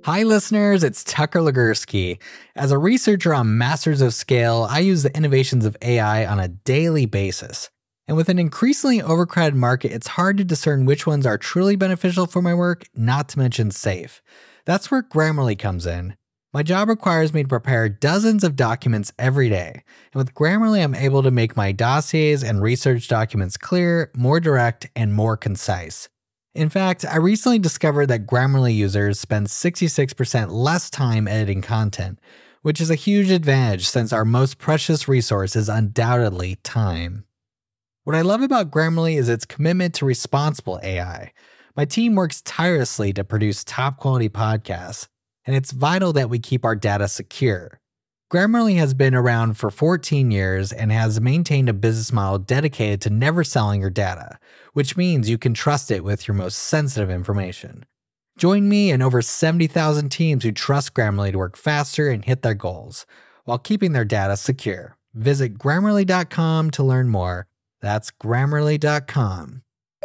Hi listeners, it's Tucker Legursky. As a researcher on Masters of Scale, I use the innovations of AI on a daily basis. And with an increasingly overcrowded market, it's hard to discern which ones are truly beneficial for my work, not to mention safe. That's where Grammarly comes in. My job requires me to prepare dozens of documents every day. And with Grammarly, I'm able to make my dossiers and research documents clear, more direct, and more concise. In fact, I recently discovered that Grammarly users spend 66% less time editing content, which is a huge advantage since our most precious resource is undoubtedly time. What I love about Grammarly is its commitment to responsible AI. My team works tirelessly to produce top-quality podcasts, and it's vital that we keep our data secure. Grammarly has been around for 14 years and has maintained a business model dedicated to never selling your data, which means you can trust it with your most sensitive information. Join me and over 70,000 teams who trust Grammarly to work faster and hit their goals, while keeping their data secure. Visit Grammarly.com to learn more. That's Grammarly.com.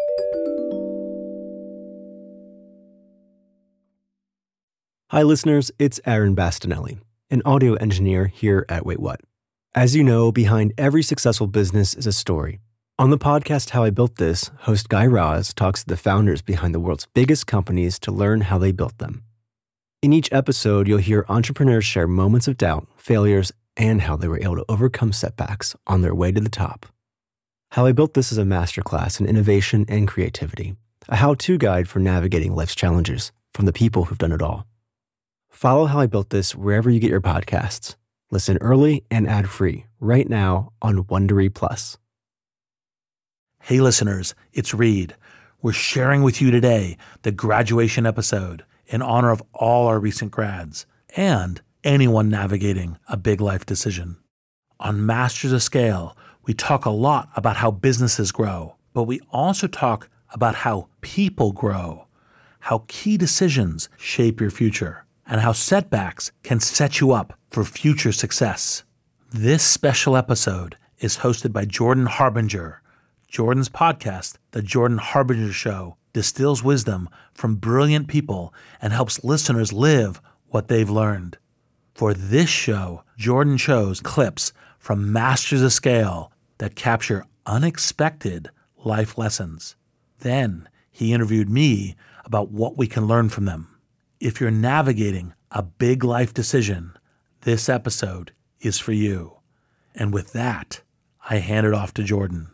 Hi listeners, it's Aaron Bastinelli, an audio engineer here at Wait What. As you know, behind every successful business is a story. On the podcast How I Built This, host Guy Raz talks to the founders behind the world's biggest companies to learn how they built them. In each episode, you'll hear entrepreneurs share moments of doubt, failures, and how they were able to overcome setbacks on their way to the top. How I Built This is a masterclass in innovation and creativity, a how-to guide for navigating life's challenges from the people who've done it all. Follow How I Built This wherever you get your podcasts. Listen early and ad-free right now on Wondery Plus. Hey listeners, it's Reed. We're sharing with you today the graduation episode in honor of all our recent grads and anyone navigating a big life decision. On Masters of Scale, we talk a lot about how businesses grow, but we also talk about how people grow, how key decisions shape your future, and how setbacks can set you up for future success. This special episode is hosted by Jordan Harbinger. Jordan's podcast, The Jordan Harbinger Show, distills wisdom from brilliant people and helps listeners live what they've learned. For this show, Jordan chose clips from Masters of Scale that capture unexpected life lessons. Then he interviewed me about what we can learn from them. If you're navigating a big life decision, this episode is for you. And with that, I hand it off to Jordan.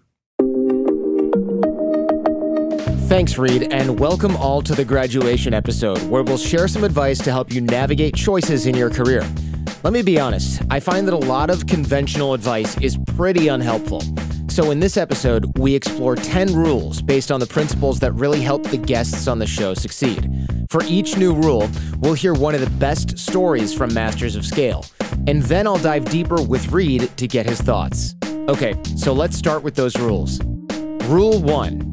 Thanks, Reed, and welcome all to the graduation episode, where we'll share some advice to help you navigate choices in your career. Let me be honest, I find that a lot of conventional advice is pretty unhelpful. So in this episode, we explore 10 rules based on the principles that really help the guests on the show succeed. For each new rule, we'll hear one of the best stories from Masters of Scale, and then I'll dive deeper with Reed to get his thoughts. Okay, so let's start with those rules. Rule 1.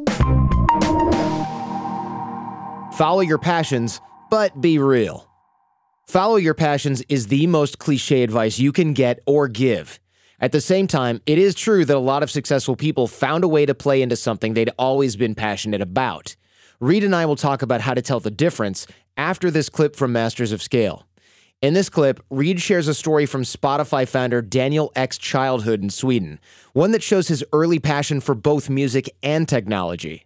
Follow your passions, but be real. Follow your passions is the most cliche advice you can get or give. At the same time, it is true that a lot of successful people found a way to play into something they'd always been passionate about. Reed and I will talk about how to tell the difference after this clip from Masters of Scale. In this clip, Reed shares a story from Spotify founder Daniel Ek's childhood in Sweden, one that shows his early passion for both music and technology.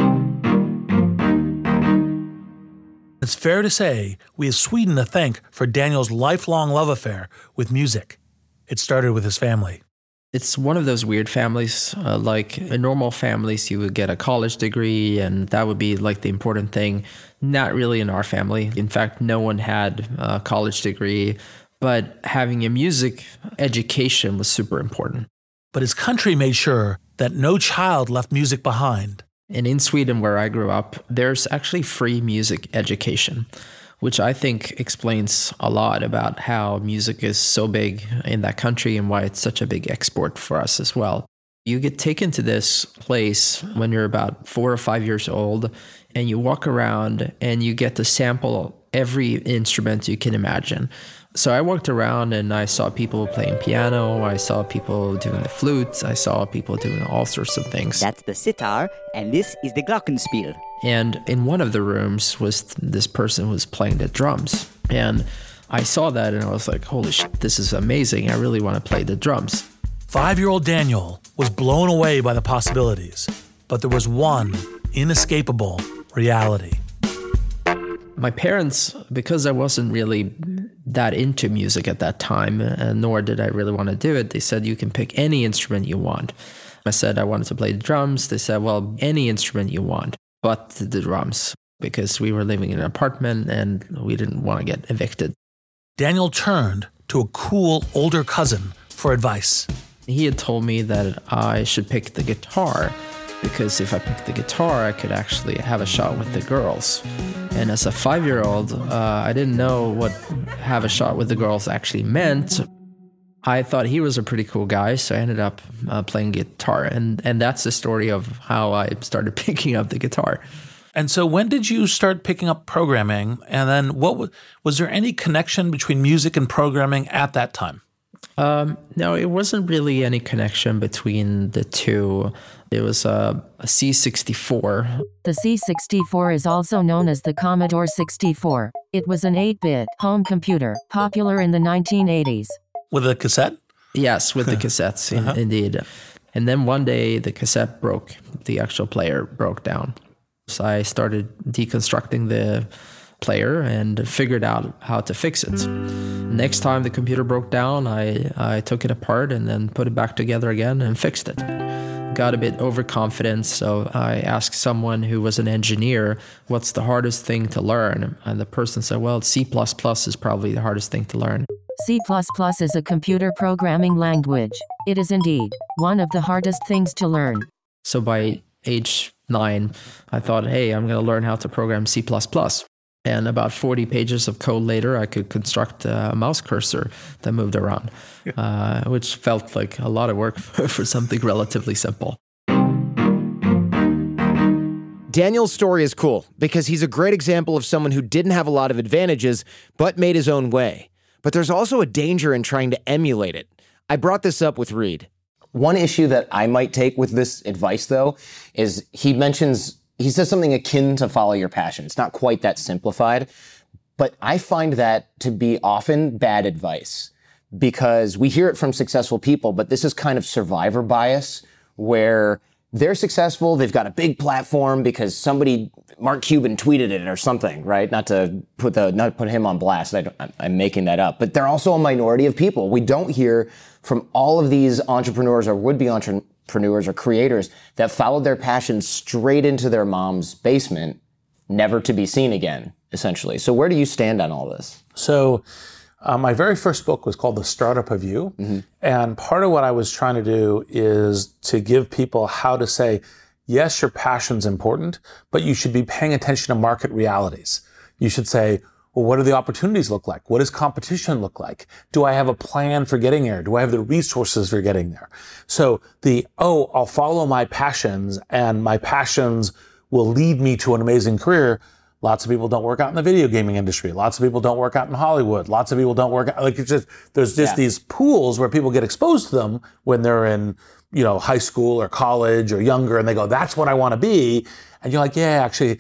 It's fair to say we have Sweden to thank for Daniel's lifelong love affair with music. It started with his family. It's one of those weird families. Like in normal families, you would get a college degree and that would be like the important thing. Not really in our family. In fact, no one had a college degree, but having a music education was super important. But his country made sure that no child left music behind. And in Sweden, where I grew up, there's actually free music education, which I think explains a lot about how music is so big in that country and why it's such a big export for us as well. You get taken to this place when you're about 4 or 5 years old, and you walk around and you get to sample every instrument you can imagine. So I walked around and I saw people playing piano, I saw people doing the flute, I saw people doing all sorts of things. That's the sitar, and this is the glockenspiel. And in one of the rooms was this person who was playing the drums. And I saw that and I was like, holy shit, this is amazing. I really want to play the drums. 5-year-old Daniel was blown away by the possibilities, but there was one inescapable reality. My parents, because I wasn't really that into music at that time, nor did I really want to do it, they said, you can pick any instrument you want. I said I wanted to play the drums. They said, well, any instrument you want, but the drums, because we were living in an apartment and we didn't want to get evicted. Daniel turned to a cool older cousin for advice. He had told me that I should pick the guitar, because if I picked the guitar, I could actually have a shot with the girls. And as a 5-year-old, I didn't know what have a shot with the girls actually meant. I thought he was a pretty cool guy, so I ended up playing guitar. And that's the story of how I started picking up the guitar. And so when did you start picking up programming? And then was there any connection between music and programming at that time? No, it wasn't really any connection between the two. It was a C64. The C64 is also known as the Commodore 64. It was an 8-bit home computer, popular in the 1980s. With a cassette? Yes, with the cassettes, indeed. And then one day the cassette broke. The actual player broke down. So I started deconstructing the player and figured out how to fix it. Next time the computer broke down, I took it apart and then put it back together again and fixed it. Got a bit overconfident, so I asked someone who was an engineer, what's the hardest thing to learn? And the person said, well, C++ is probably the hardest thing to learn. C++ is a computer programming language. It is indeed one of the hardest things to learn. So by age 9, I thought, hey, I'm going to learn how to program C++. And about 40 pages of code later, I could construct a mouse cursor that moved around, which felt like a lot of work for something relatively simple. Daniel's story is cool because he's a great example of someone who didn't have a lot of advantages, but made his own way. But there's also a danger in trying to emulate it. I brought this up with Reed. One issue that I might take with this advice, though, is he says something akin to follow your passion. It's not quite that simplified, but I find that to be often bad advice because we hear it from successful people, but this is kind of survivor bias where they're successful, they've got a big platform because Mark Cuban tweeted it or something, right? Not to put him on blast. I'm making that up, but they're also a minority of people. We don't hear from all of these entrepreneurs or would-be entrepreneurs or creators that followed their passion straight into their mom's basement, never to be seen again, essentially. So where do you stand on all this? So my very first book was called The Startup of You. Mm-hmm. And part of what I was trying to do is to give people how to say, yes, your passion's important, but you should be paying attention to market realities. You should say, well, what do the opportunities look like? What does competition look like? Do I have a plan for getting there? Do I have the resources for getting there? So I'll follow my passions and my passions will lead me to an amazing career. Lots of people don't work out in the video gaming industry. Lots of people don't work out in Hollywood. Lots of people don't work out, there's just these pools where people get exposed to them when they're in, high school or college or younger and they go, that's what I want to be. And you're like, yeah, actually,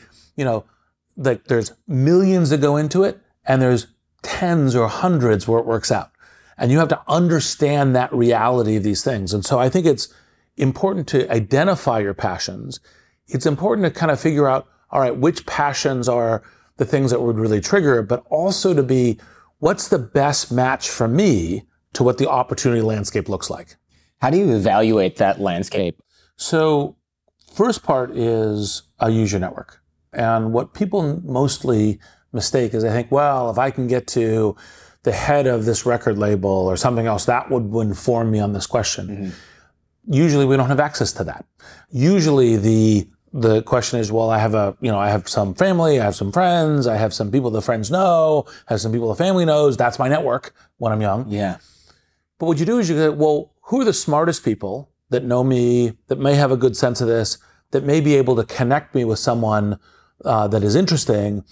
there's millions that go into it and there's tens or hundreds where it works out. And you have to understand that reality of these things. And so I think it's important to identify your passions. It's important to kind of figure out, all right, which passions are the things that would really trigger it, but also to be, what's the best match for me to what the opportunity landscape looks like? How do you evaluate that landscape? So first part is a user network. And what people mostly mistake is they think, well, if I can get to the head of this record label or something else, that would inform me on this question. Mm-hmm. Usually we don't have access to that. Usually the question is, well, I have some family, I have some friends, I have some people the friends know, I have some people the family knows. That's my network when I'm young. Yeah. But what you do is you go, well, who are the smartest people that know me, that may have a good sense of this, that may be able to connect me with someone that is interesting?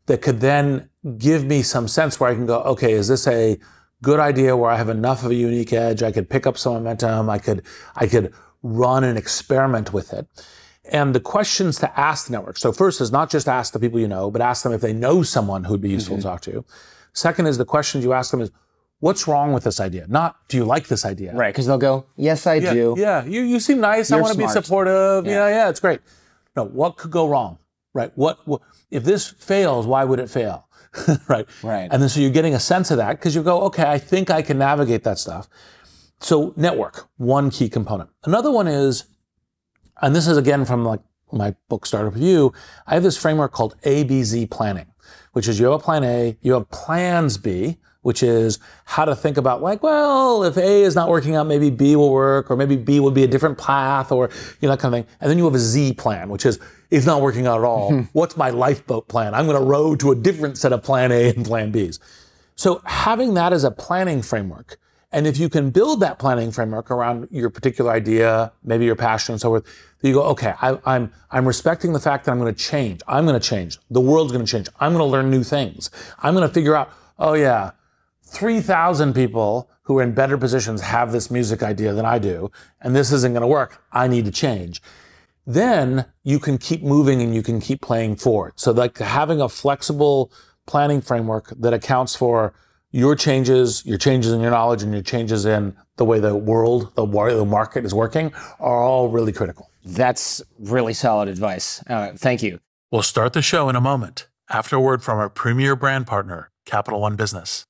that could then give me some sense where I can go, okay, is this a good idea where I have enough of a unique edge? I could pick up some momentum. I could run an experiment with it. And the questions to ask the network. So first is not just ask the people you know, but ask them if they know someone who'd be useful to talk to. Second is the questions you ask them is, what's wrong with this idea? Not, do you like this idea? Right, because they'll go, yes, I do. Yeah, you seem nice. I want to be supportive. Yeah, it's great. No, what could go wrong? Right? What if this fails, why would it fail? Right. And then so you're getting a sense of that because you go, okay, I think I can navigate that stuff. So network, one key component. Another one is, and this is again from like my book Startup Review, I have this framework called ABZ planning, which is you have a plan A, you have plans B, which is how to think about like, well, if A is not working out, maybe B will work, or maybe B would be a different path, or that kind of thing. And then you have a Z plan, which is, it's not working out at all. What's my lifeboat plan? I'm going to row to a different set of plan A and plan Bs. So having that as a planning framework, and if you can build that planning framework around your particular idea, maybe your passion and so forth, you go, okay, I'm respecting the fact that I'm going to change. I'm going to change. The world's going to change. I'm going to learn new things. I'm going to figure out, 3,000 people who are in better positions have this music idea than I do, and this isn't going to work. I need to change. Then you can keep moving and you can keep playing forward. So like having a flexible planning framework that accounts for your changes in your knowledge, and your changes in the way the world, the market is working are all really critical. That's really solid advice. Thank you. We'll start the show in a moment after a word from our premier brand partner, Capital One Business.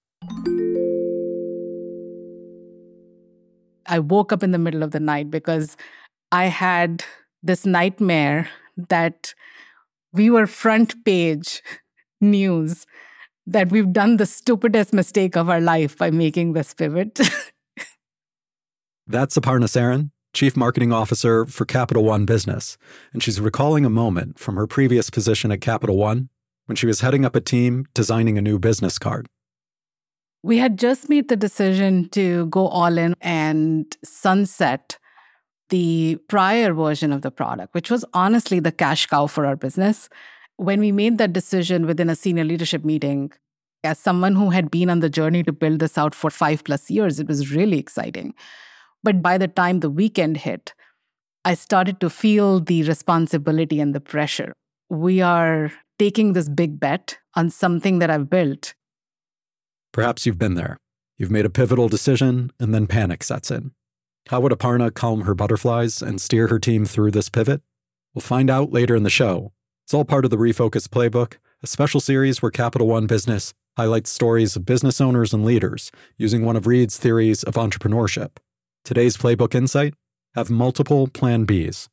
I woke up in the middle of the night because I had this nightmare that we were front page news, that we've done the stupidest mistake of our life by making this pivot. That's Aparna Saran, Chief Marketing Officer for Capital One Business, and she's recalling a moment from her previous position at Capital One when she was heading up a team designing a new business card. We had just made the decision to go all in and sunset the prior version of the product, which was honestly the cash cow for our business. When we made that decision within a senior leadership meeting, as someone who had been on the journey to build this out for 5+ years, it was really exciting. But by the time the weekend hit, I started to feel the responsibility and the pressure. We are taking this big bet on something that I've built. Perhaps you've been there. You've made a pivotal decision, and then panic sets in. How would Aparna calm her butterflies and steer her team through this pivot? We'll find out later in the show. It's all part of the Refocus Playbook, a special series where Capital One Business highlights stories of business owners and leaders using one of Reid's theories of entrepreneurship. Today's Playbook Insight: have multiple Plan Bs.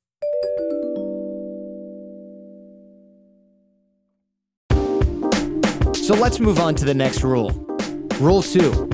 So let's move on to the next rule. Rule 2.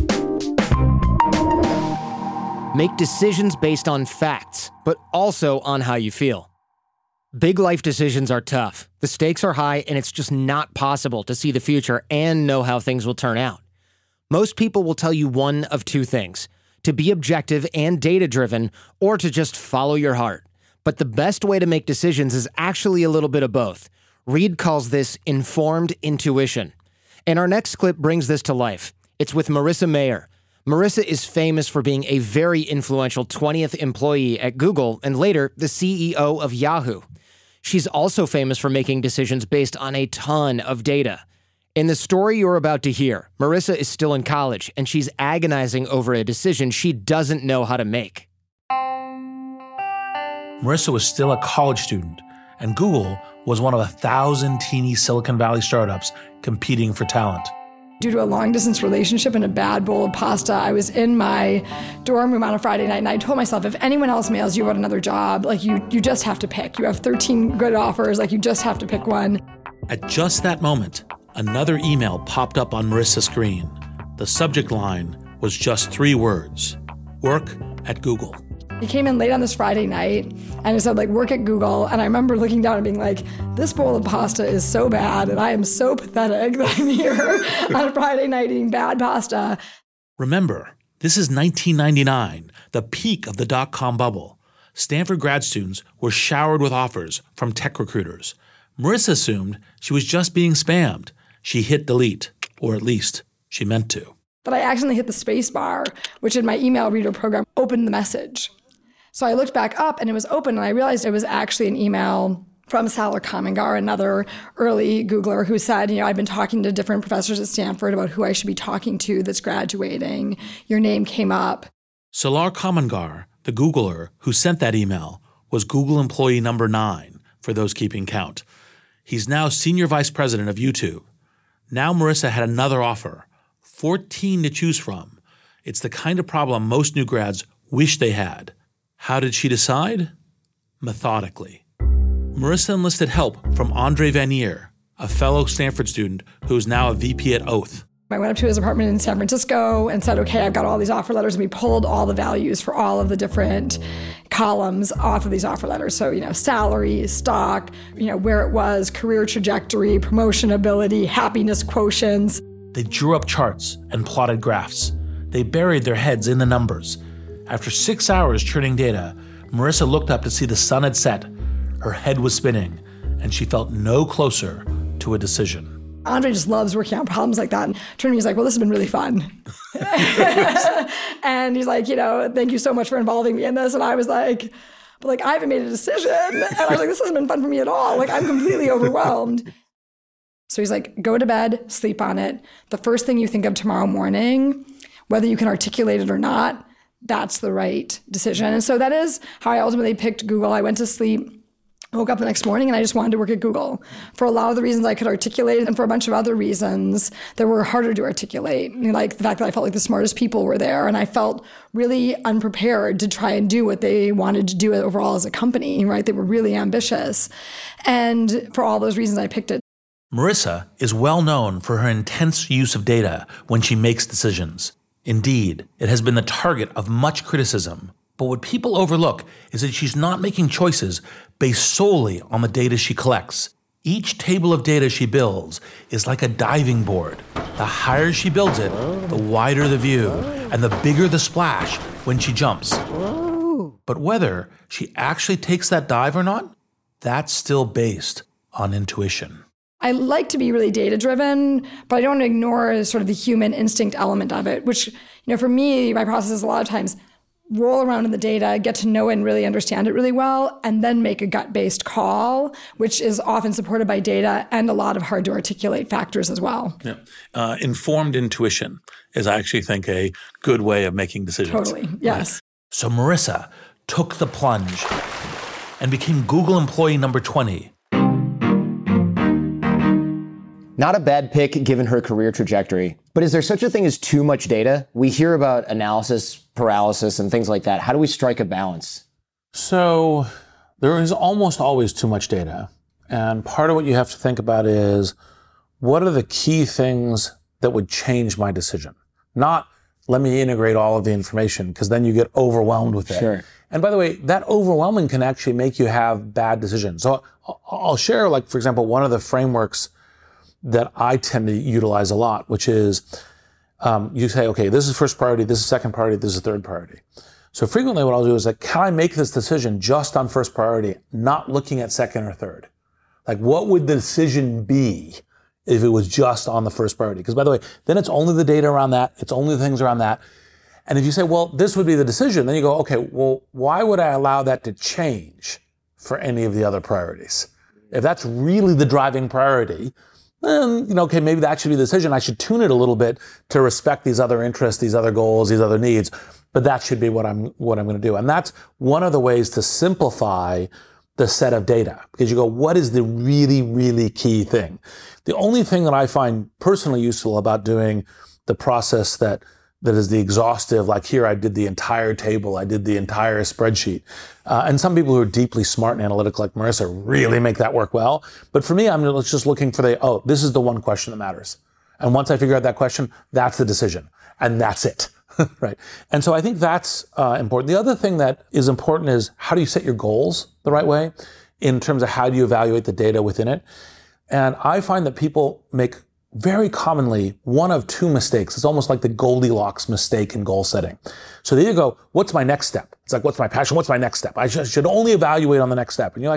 Make decisions based on facts, but also on how you feel. Big life decisions are tough. The stakes are high, and it's just not possible to see the future and know how things will turn out. Most people will tell you one of two things: to be objective and data-driven, or to just follow your heart. But the best way to make decisions is actually a little bit of both. Reid calls this informed intuition. And our next clip brings this to life. It's with Marissa Mayer. Marissa is famous for being a very influential 20th employee at Google and later the CEO of Yahoo. She's also famous for making decisions based on a ton of data. In the story you're about to hear, Marissa is still in college and she's agonizing over a decision she doesn't know how to make. Marissa was still a college student, and Google was one of 1,000 teeny Silicon Valley startups competing for talent. Due to a long-distance relationship and a bad bowl of pasta, I was in my dorm room on a Friday night, and I told myself, if anyone else mails you about another job, like you just have to pick. You have 13 good offers, like you just have to pick one. At just that moment, another email popped up on Marissa's screen. The subject line was just 3 words: work at Google. He came in late on this Friday night, and it said, work at Google. And I remember looking down and being like, this bowl of pasta is so bad, and I am so pathetic that I'm here on a Friday night eating bad pasta. Remember, this is 1999, the peak of the dot-com bubble. Stanford grad students were showered with offers from tech recruiters. Marissa assumed she was just being spammed, she hit delete, or at least she meant to. But I accidentally hit the space bar, which in my email reader program opened the message. So I looked back up and it was open, and I realized it was actually an email from Salar Kamangar, another early Googler, who said, I've been talking to different professors at Stanford about who I should be talking to that's graduating. Your name came up. Salar Kamangar, the Googler who sent that email, was Google employee number 9, for those keeping count. He's now senior vice president of YouTube. Now Marissa had another offer, 14 to choose from. It's the kind of problem most new grads wish they had. How did she decide? Methodically. Marissa enlisted help from Andre Vanier, a fellow Stanford student who is now a VP at Oath. I went up to his apartment in San Francisco and said, okay, I've got all these offer letters. And we pulled all the values for all of the different columns off of these offer letters. So, salary, stock, where it was, career trajectory, promotion ability, happiness quotients. They drew up charts and plotted graphs. They buried their heads in the numbers. After 6 hours churning data, Marissa looked up to see the sun had set. Her head was spinning, and she felt no closer to a decision. Andre just loves working on problems like that. And turned to me, he's like, well, this has been really fun. And he's like, thank you so much for involving me in this. And I was like, but I haven't made a decision. And I was like, this hasn't been fun for me at all. I'm completely overwhelmed. So he's like, go to bed, sleep on it. The first thing you think of tomorrow morning, whether you can articulate it or not, that's the right decision. And so that is how I ultimately picked Google. I went to sleep, woke up the next morning, and I just wanted to work at Google for a lot of the reasons I could articulate, and for a bunch of other reasons that were harder to articulate. Like the fact that I felt like the smartest people were there, and I felt really unprepared to try and do what they wanted to do overall as a company, right? They were really ambitious. And for all those reasons, I picked it. Marissa is well known for her intense use of data when she makes decisions. Indeed, it has been the target of much criticism. But what people overlook is that she's not making choices based solely on the data she collects. Each table of data she builds is like a diving board. The higher she builds it, the wider the view, and the bigger the splash when she jumps. But whether she actually takes that dive or not, that's still based on intuition. I like to be really data-driven, but I don't want to ignore sort of the human instinct element of it, which, for me, my process is a lot of times roll around in the data, get to know and really understand it really well, and then make a gut-based call, which is often supported by data and a lot of hard to articulate factors as well. Yeah. Informed intuition is, I actually think, a good way of making decisions. Totally, yes. Right. So Marissa took the plunge and became Google employee number 20. Not a bad pick given her career trajectory. But is there such a thing as too much data? We hear about analysis paralysis and things like that. How do we strike a balance? So there is almost always too much data. And part of what you have to think about is, what are the key things that would change my decision? Not let me integrate all of the information, because then you get overwhelmed with it. Sure. And by the way, that overwhelming can actually make you have bad decisions. So I'll share, for example, one of the frameworks that I tend to utilize a lot, which is you say, okay, this is first priority, this is second priority, this is third priority. So frequently what I'll do is can I make this decision just on first priority, not looking at second or third? What would the decision be if it was just on the first priority? Because by the way, then it's only the data around that, it's only the things around that. And if you say, well, this would be the decision, then you go, okay, well, why would I allow that to change for any of the other priorities? If that's really the driving priority, then, okay, maybe that should be the decision. I should tune it a little bit to respect these other interests, these other goals, these other needs. But that should be what I'm going to do. And that's one of the ways to simplify the set of data, because you go, what is the really, really key thing? The only thing that I find personally useful about doing the process that is the exhaustive, here I did the entire table, I did the entire spreadsheet. And some people who are deeply smart and analytic like Marissa really make that work well. But for me, I'm just looking for this is the one question that matters. And once I figure out that question, that's the decision. And that's it, right? And so I think that's important. The other thing that is important is, how do you set your goals the right way in terms of how do you evaluate the data within it? And I find that people make very commonly one of two mistakes. It's almost like the Goldilocks mistake in goal setting. So there you go, what's my next step? It's what's my passion? What's my next step? I should only evaluate on the next step. And you're like,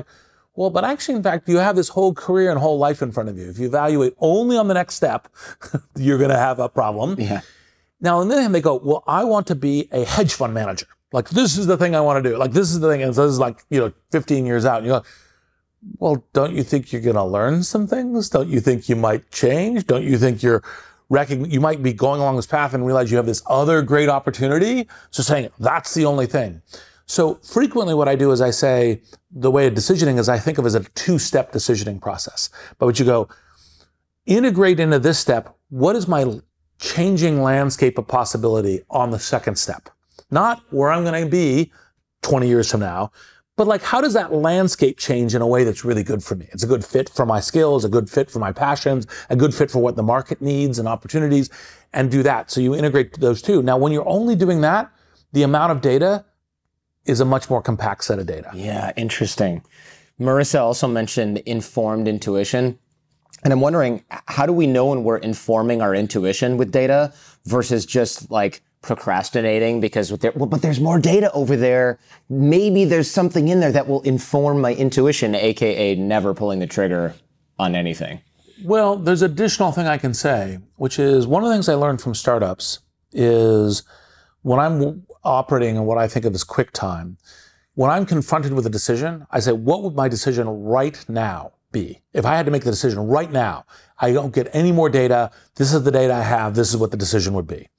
Well, but actually, in fact, you have this whole career and whole life in front of you. If you evaluate only on the next step, you're going to have a problem. Yeah. Now, on the other hand, they go, well, I want to be a hedge fund manager. Like, this is the thing I want to do. Like, this is the thing. And so this is like, 15 years out. And you go, well, don't you think you're going to learn some things? Don't you think you might change? Don't you think you might be going along this path and realize you have this other great opportunity? So saying that's the only thing. So frequently what I do is I say, the way of decisioning is I think of it as a 2-step decisioning process. But what you go, integrate into this step, what is my changing landscape of possibility on the second step? Not where I'm going to be 20 years from now, but like, how does that landscape change in a way that's really good for me? It's a good fit for my skills, a good fit for my passions, a good fit for what the market needs and opportunities, and do that. So you integrate those two. Now, when you're only doing that, the amount of data is a much more compact set of data. Yeah, interesting. Marissa also mentioned informed intuition. And I'm wondering, how do we know when we're informing our intuition with data versus just like procrastinating because but there's more data over there. Maybe there's something in there that will inform my intuition, aka never pulling the trigger on anything. Well, there's an additional thing I can say, which is one of the things I learned from startups is when I'm operating in what I think of as quick time, when I'm confronted with a decision, I say, what would my decision right now be? If I had to make the decision right now, I don't get any more data. This is the data I have. This is what the decision would be.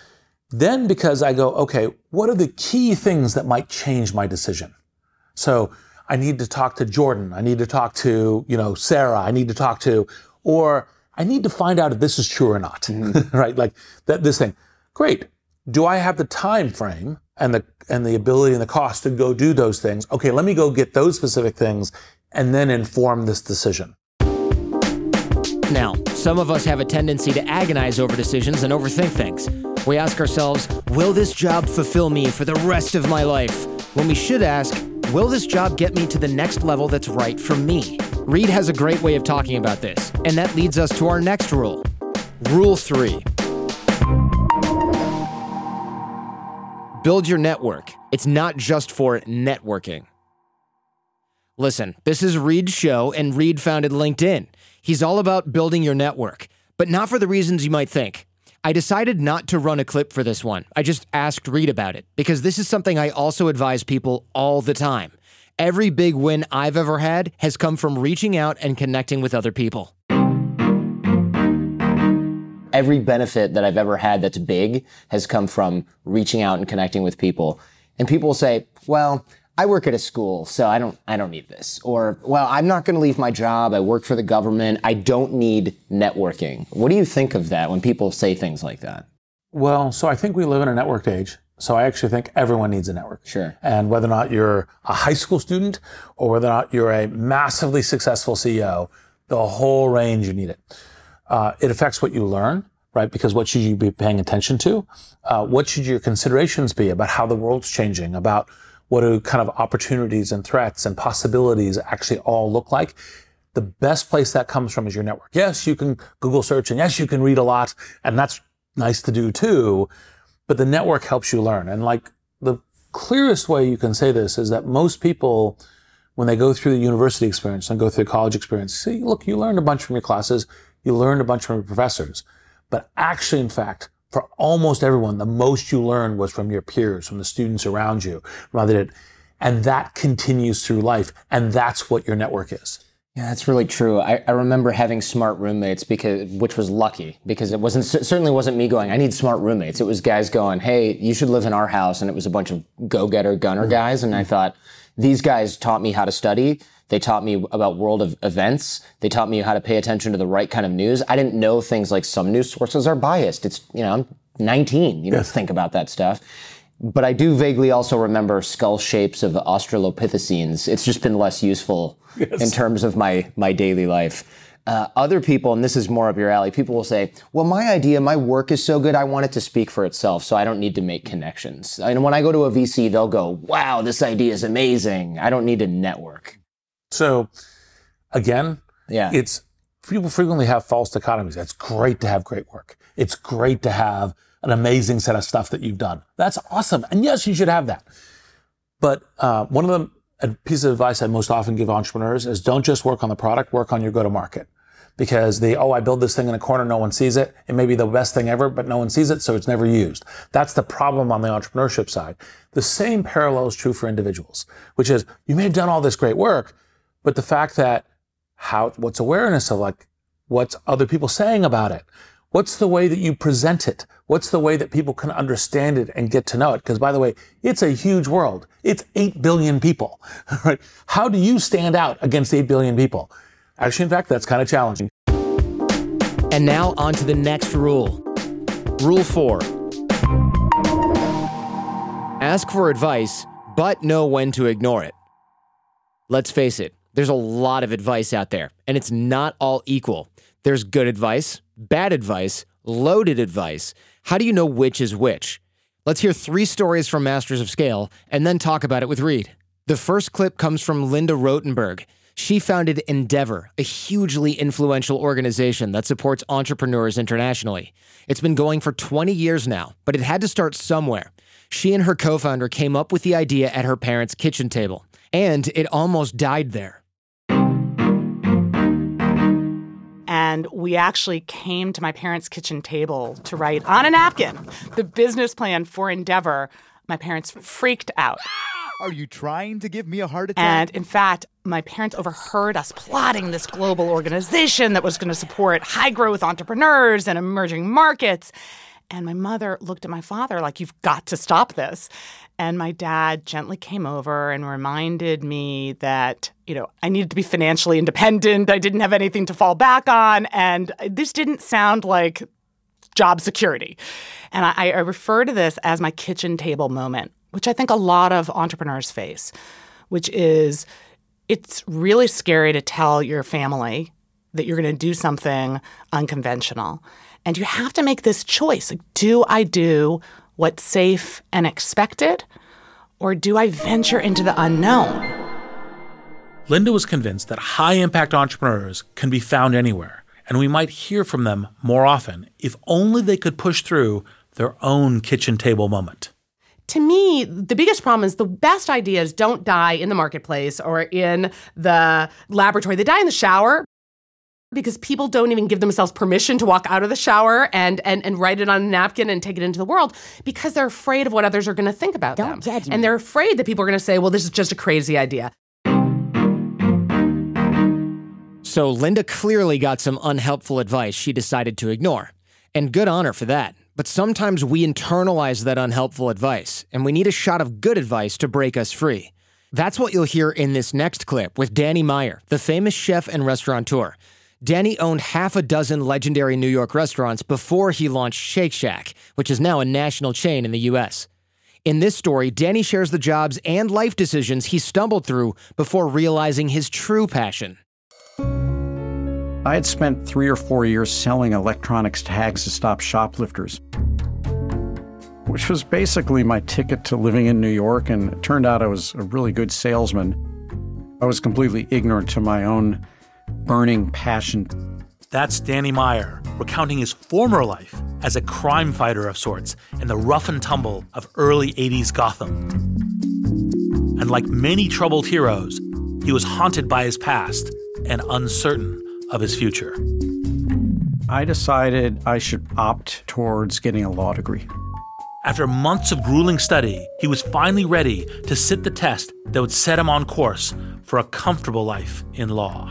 Then because I go, okay, what are the key things that might change my decision? So I need to talk to Jordan. I need to talk to, Sarah. I need to talk to, or I need to find out if this is true or not, right? Like this thing. Great. Do I have the time frame and the ability and the cost to go do those things? Okay, let me go get those specific things and then inform this decision. Now, some of us have a tendency to agonize over decisions and overthink things. We ask ourselves, will this job fulfill me for the rest of my life? When we should ask, will this job get me to the next level that's right for me? Reed has a great way of talking about this, and that leads us to our next rule. Rule 3. Build your network. It's not just for networking. Listen, this is Reed's show, and Reed founded LinkedIn. He's all about building your network, but not for the reasons you might think. I decided not to run a clip for this one. I just asked Reed about it, because this is something I also advise people all the time. Every big win I've ever had has come from reaching out and connecting with other people. Every benefit that I've ever had that's big has come from reaching out and connecting with people. And people will say, well, I work at a school, so I don't need this. Or, well, I'm not going to leave my job. I work for the government. I don't need networking. What do you think of that when people say things like that? Well, so I think we live in a networked age. So I actually think everyone needs a network. Sure. And whether or not you're a high school student or whether or not you're a massively successful CEO, the whole range, you need it. It affects what you learn, right? Because what should you be paying attention to? What should your considerations be about how the world's changing, about what do kind of opportunities and threats and possibilities actually all look like? The best place that comes from is your network. Yes, you can Google search, and yes, you can read a lot, and that's nice to do too, but the network helps you learn. And like the clearest way you can say this is that most people, when they go through the university experience and go through the college experience, see, look, you learned a bunch from your classes, you learned a bunch from your professors, but actually, in fact, for almost everyone, the most you learned was from your peers, from the students around you, and that continues through life, and that's what your network is. Yeah, that's really true. I remember having smart roommates which was lucky, because it certainly wasn't me going, I need smart roommates. It was guys going, hey, you should live in our house, and it was a bunch of go-getter gunner guys, and I thought, these guys taught me how to study. They taught me about world of events. They taught me how to pay attention to the right kind of news. I didn't know things like some news sources are biased. It's, I'm 19. You don't think about that stuff. But I do vaguely also remember skull shapes of Australopithecines. It's just been less useful in terms of my daily life. Other people, and this is more up your alley, people will say, well, my work is so good, I want it to speak for itself, so I don't need to make connections. And when I go to a VC, they'll go, wow, this idea is amazing. I don't need to network. So, again, people frequently have false dichotomies. It's great to have great work. It's great to have an amazing set of stuff that you've done. That's awesome. And yes, you should have that. But one of the a piece of advice I most often give entrepreneurs is don't just work on the product, work on your go-to-market. Because I build this thing in a corner, no one sees it. It may be the best thing ever, but no one sees it, so it's never used. That's the problem on the entrepreneurship side. The same parallel is true for individuals, which is you may have done all this great work, but the fact that what's awareness of what's other people saying about it? What's the way that you present it? What's the way that people can understand it and get to know it? Because by the way, it's a huge world. It's 8 billion people, right? How do you stand out against 8 billion people? Actually, in fact, that's kind of challenging. And now on to the next rule. Rule 4. Ask for advice, but know when to ignore it. Let's face it, there's a lot of advice out there, and it's not all equal. There's good advice, bad advice, loaded advice. How do you know which is which? Let's hear 3 stories from Masters of Scale, and then talk about it with Reed. The first clip comes from Linda Rotenberg. She founded Endeavor, a hugely influential organization that supports entrepreneurs internationally. It's been going for 20 years now, but it had to start somewhere. She and her co-founder came up with the idea at her parents' kitchen table, and it almost died there. And we actually came to my parents' kitchen table to write on a napkin the business plan for Endeavor. My parents freaked out. Are you trying to give me a heart attack? And in fact, my parents overheard us plotting this global organization that was going to support high-growth entrepreneurs and emerging markets. And my mother looked at my father like, you've got to stop this. And my dad gently came over and reminded me that, I needed to be financially independent. I didn't have anything to fall back on. And this didn't sound like job security. And I refer to this as my kitchen table moment, which I think a lot of entrepreneurs face, which is it's really scary to tell your family that you're going to do something unconventional. And you have to make this choice. Do I do what's safe and expected, or do I venture into the unknown? Linda was convinced that high-impact entrepreneurs can be found anywhere, and we might hear from them more often if only they could push through their own kitchen table moment. To me, the biggest problem is the best ideas don't die in the marketplace or in the laboratory. They die in the shower because people don't even give themselves permission to walk out of the shower and write it on a napkin and take it into the world because they're afraid of what others are going to think about them. Don't judge me. And they're afraid that people are going to say, well, this is just a crazy idea. So Linda clearly got some unhelpful advice she decided to ignore. And good on her for that. But sometimes we internalize that unhelpful advice, and we need a shot of good advice to break us free. That's what you'll hear in this next clip with Danny Meyer, the famous chef and restaurateur. Danny owned 6 legendary New York restaurants before he launched Shake Shack, which is now a national chain in the U.S. In this story, Danny shares the jobs and life decisions he stumbled through before realizing his true passion. I had spent 3 or 4 years selling electronics tags to stop shoplifters, which was basically my ticket to living in New York, and it turned out I was a really good salesman. I was completely ignorant to my own burning passion. That's Danny Meyer, recounting his former life as a crime fighter of sorts in the rough and tumble of early 80s Gotham. And like many troubled heroes, he was haunted by his past and uncertain of his future. I decided I should opt towards getting a law degree. After months of grueling study, he was finally ready to sit the test that would set him on course for a comfortable life in law.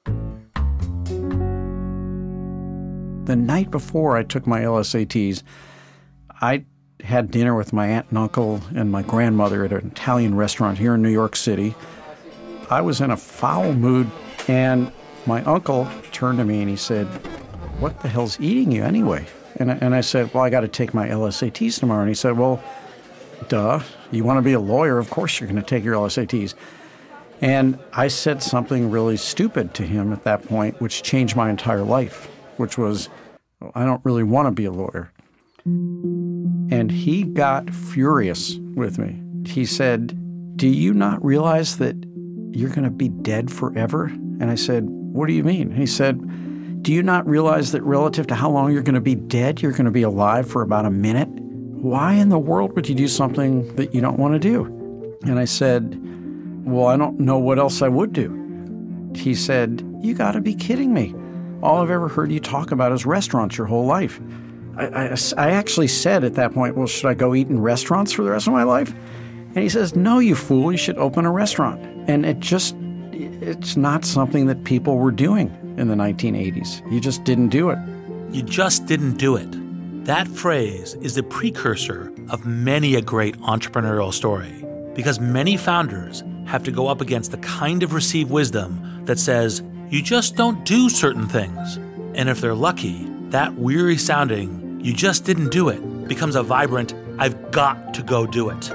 The night before I took my LSATs, I had dinner with my aunt and uncle and my grandmother at an Italian restaurant here in New York City. I was in a foul mood, and my uncle turned to me and he said, "What the hell's eating you anyway?" And I said, "Well, I got to take my LSATs tomorrow." And he said, "Well, duh, you want to be a lawyer, of course you're going to take your LSATs." And I said something really stupid to him at that point, which changed my entire life, which was, I don't really want to be a lawyer. And he got furious with me. He said, "Do you not realize that you're going to be dead forever?" And I said, "What do you mean?" He said, "Do you not realize that relative to how long you're going to be dead, you're going to be alive for about a minute? Why in the world would you do something that you don't want to do?" And I said, well, I don't know what else I would do. He said, you got to be kidding me. All I've ever heard you talk about is restaurants your whole life. I actually said at that point, well, should I go eat in restaurants for the rest of my life? And he says, no, you fool, you should open a restaurant. And it's not something that people were doing in the 1980s. You just didn't do it. You just didn't do it. That phrase is the precursor of many a great entrepreneurial story, because many founders have to go up against the kind of received wisdom that says, you just don't do certain things. And if they're lucky, that weary sounding, you just didn't do it, becomes a vibrant, I've got to go do it.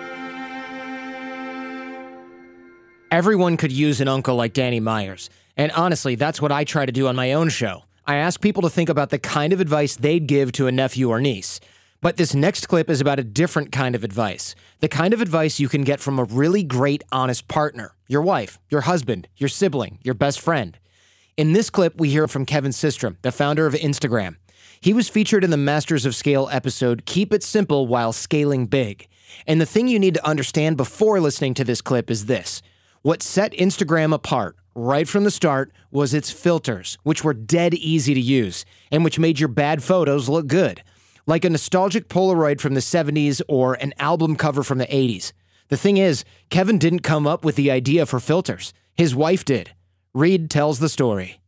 Everyone could use an uncle like Danny Myers. And honestly, that's what I try to do on my own show. I ask people to think about the kind of advice they'd give to a nephew or niece. But this next clip is about a different kind of advice. The kind of advice you can get from a really great, honest partner. Your wife, your husband, your sibling, your best friend. In this clip, we hear from Kevin Systrom, the founder of Instagram. He was featured in the Masters of Scale episode, Keep It Simple While Scaling Big. And the thing you need to understand before listening to this clip is this. What set Instagram apart right from the start was its filters, which were dead easy to use and which made your bad photos look good. Like a nostalgic Polaroid from the 70s or an album cover from the 80s. The thing is, Kevin didn't come up with the idea for filters. His wife did. Reed tells the story.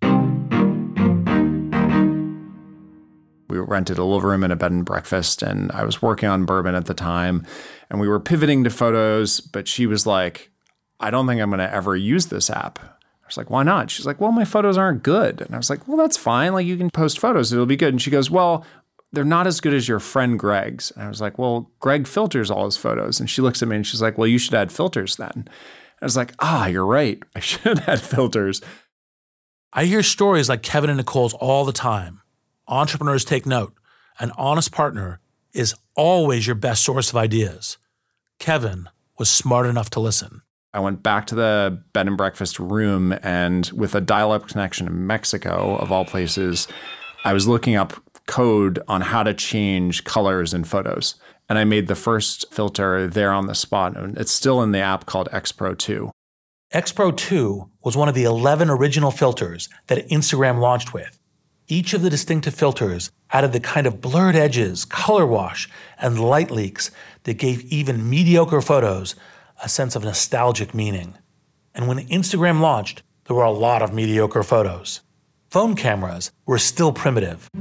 We rented a living room and a bed and breakfast, and I was working on bourbon at the time, and we were pivoting to photos, but she was like, I don't think I'm going to ever use this app. I was like, why not? She's like, well, my photos aren't good. And I was like, well, that's fine. Like, you can post photos. It'll be good. And she goes, well, they're not as good as your friend Greg's. And I was like, well, Greg filters all his photos. And she looks at me and she's like, well, you should add filters then. I was like, you're right. I should add filters. I hear stories like Kevin and Nicole's all the time. Entrepreneurs take note. An honest partner is always your best source of ideas. Kevin was smart enough to listen. I went back to the bed and breakfast room, and with a dial-up connection in Mexico, of all places, I was looking up code on how to change colors in photos. And I made the first filter there on the spot. And it's still in the app called X-Pro 2. X-Pro 2 was one of the 11 original filters that Instagram launched with. Each of the distinctive filters added the kind of blurred edges, color wash, and light leaks that gave even mediocre photos a sense of nostalgic meaning. And when Instagram launched, there were a lot of mediocre photos. Phone cameras were still primitive.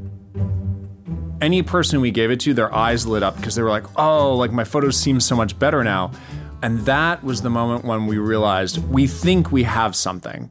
Any person we gave it to, their eyes lit up because they were like, oh, like my photos seem so much better now. And that was the moment when we realized we think we have something.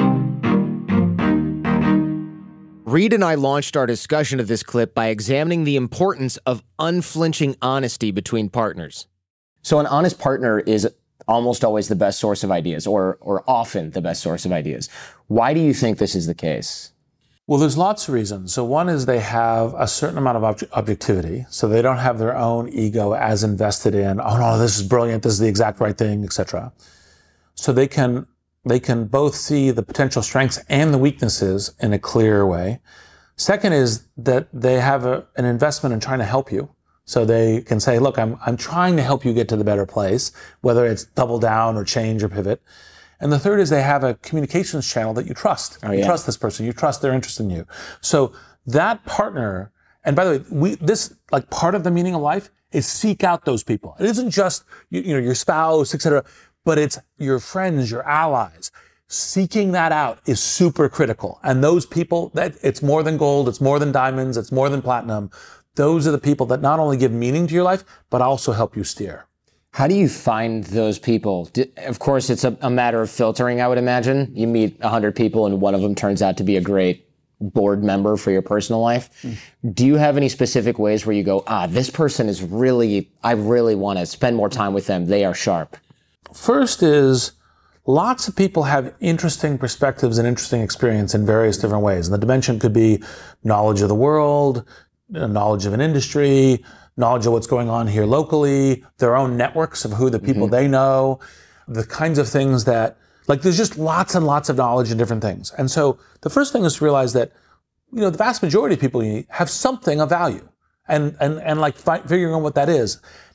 Reed and I launched our discussion of this clip by examining the importance of unflinching honesty between partners. So an honest partner is almost always the best source of ideas, or often the best source of ideas. Why do you think this is the case? Well, there's lots of reasons. So one is they have a certain amount of objectivity. So they don't have their own ego as invested in, oh no, this is brilliant, this is the exact right thing, etc. So they can both see the potential strengths and the weaknesses in a clear way. Second is that they have an investment in trying to help you. So they can say, look, I'm trying to help you get to the better place, whether it's double down or change or pivot. And the third is they have a communications channel that you trust. You trust this person. You trust their interest in you. So that partner, and by the way, this part of the meaning of life is seek out those people. It isn't just your spouse, etc., but it's your friends, your allies. Seeking that out is super critical. And those people, that it's more than gold, it's more than diamonds, it's more than platinum. Those are the people that not only give meaning to your life, but also help you steer. How do you find those people? Of course, it's a matter of filtering, I would imagine. You meet 100 people and one of them turns out to be a great board member for your personal life. Do you have any specific ways where you go, this person is I really want to spend more time with them. They are sharp. First is lots of people have interesting perspectives and interesting experience in various different ways. And the dimension could be knowledge of the world, knowledge of an industry, knowledge of what's going on here locally, their own networks of who the people they know, the kinds of things that, there's just lots and lots of knowledge in different things. And so the first thing is to realize that, the vast majority of people you meet have something of value and figuring out what that is.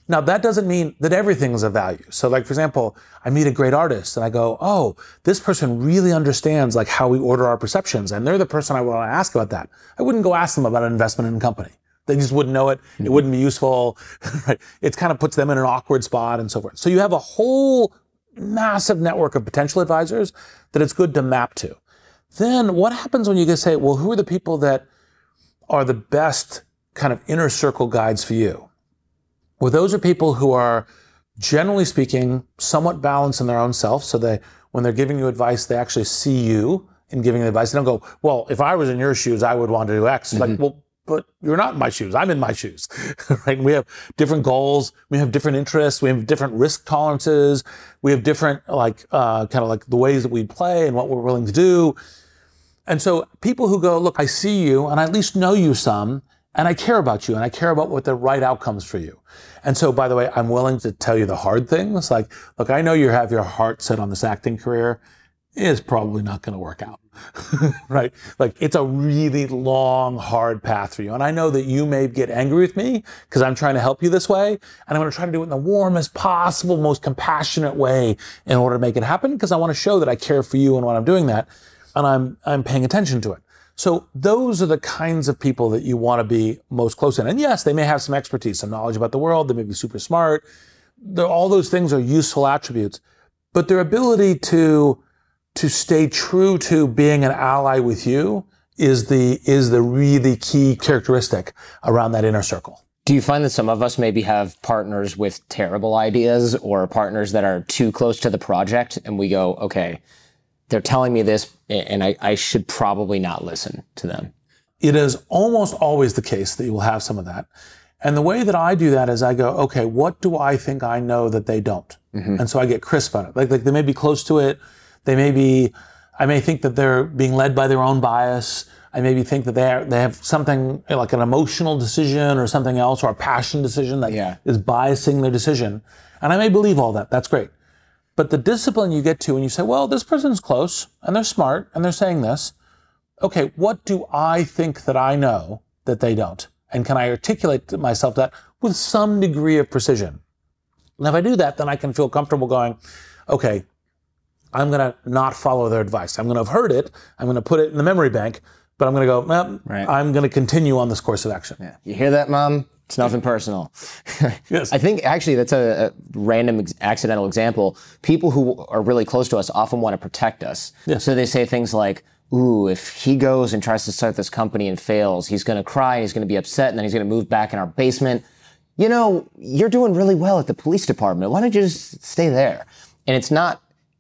Now, that doesn't mean that everything is of value. So like, for example, I meet a great artist and I go, oh, this person really understands like how we order our perceptions. And they're the person I want to ask about that. I wouldn't go ask them about an investment in a company. They just wouldn't know it. It wouldn't be useful. Right? It kind of puts them in an awkward spot and so forth. So you have a whole massive network of potential advisors that it's good to map to. Then what happens when you just say, well, who are the people that are the best kind of inner circle guides for you? Well, those are people who are, generally speaking, somewhat balanced in their own self. So when they're giving you advice, they actually see you in giving the advice. They don't go, well, if I was in your shoes, I would want to do X. It's like, well, but you're not in my shoes. I'm in my shoes, right? And we have different goals. We have different interests. We have different risk tolerances. We have different, kind of like the ways that we play and what we're willing to do. And so people who go, look, I see you and I at least know you some, and I care about you and I care about what the right outcomes for you. And so, by the way, I'm willing to tell you the hard things. Like, look, I know you have your heart set on this acting career. It's probably not going to work out, right? Like, it's a really long, hard path for you. And I know that you may get angry with me because I'm trying to help you this way. And I'm going to try to do it in the warmest possible, most compassionate way in order to make it happen, because I want to show that I care for you and when I'm doing that. And I'm paying attention to it. So those are the kinds of people that you want to be most close in. And yes, they may have some expertise, some knowledge about the world. They may be super smart. All those things are useful attributes. But their ability to stay true to being an ally with you is the really key characteristic around that inner circle. Do you find that some of us maybe have partners with terrible ideas or partners that are too close to the project and we go, okay, they're telling me this and I should probably not listen to them? It is almost always the case that you will have some of that. And the way that I do that is I go, okay, what do I think I know that they don't? Mm-hmm. And so I get crisp on it. Like they may be close to it. I may think that they're being led by their own bias. I maybe think that they have something like an emotional decision or something else, or a passion decision that is biasing their decision. And I may believe all that. That's great. But the discipline you get to when you say, well, this person's close and they're smart and they're saying this. Okay, what do I think that I know that they don't? And can I articulate to myself that with some degree of precision? And if I do that, then I can feel comfortable going, okay, I'm going to not follow their advice. I'm going to have heard it. I'm going to put it in the memory bank, but I'm going to go, well, right. I'm going to continue on this course of action. Yeah. You hear that, Mom? It's nothing personal. Yes. I think actually that's a random accidental example. People who are really close to us often want to protect us. Yes. So they say things like, ooh, if he goes and tries to start this company and fails, he's going to cry, he's going to be upset, and then he's going to move back in our basement. You know, you're doing really well at the police department. Why don't you just stay there? And it's not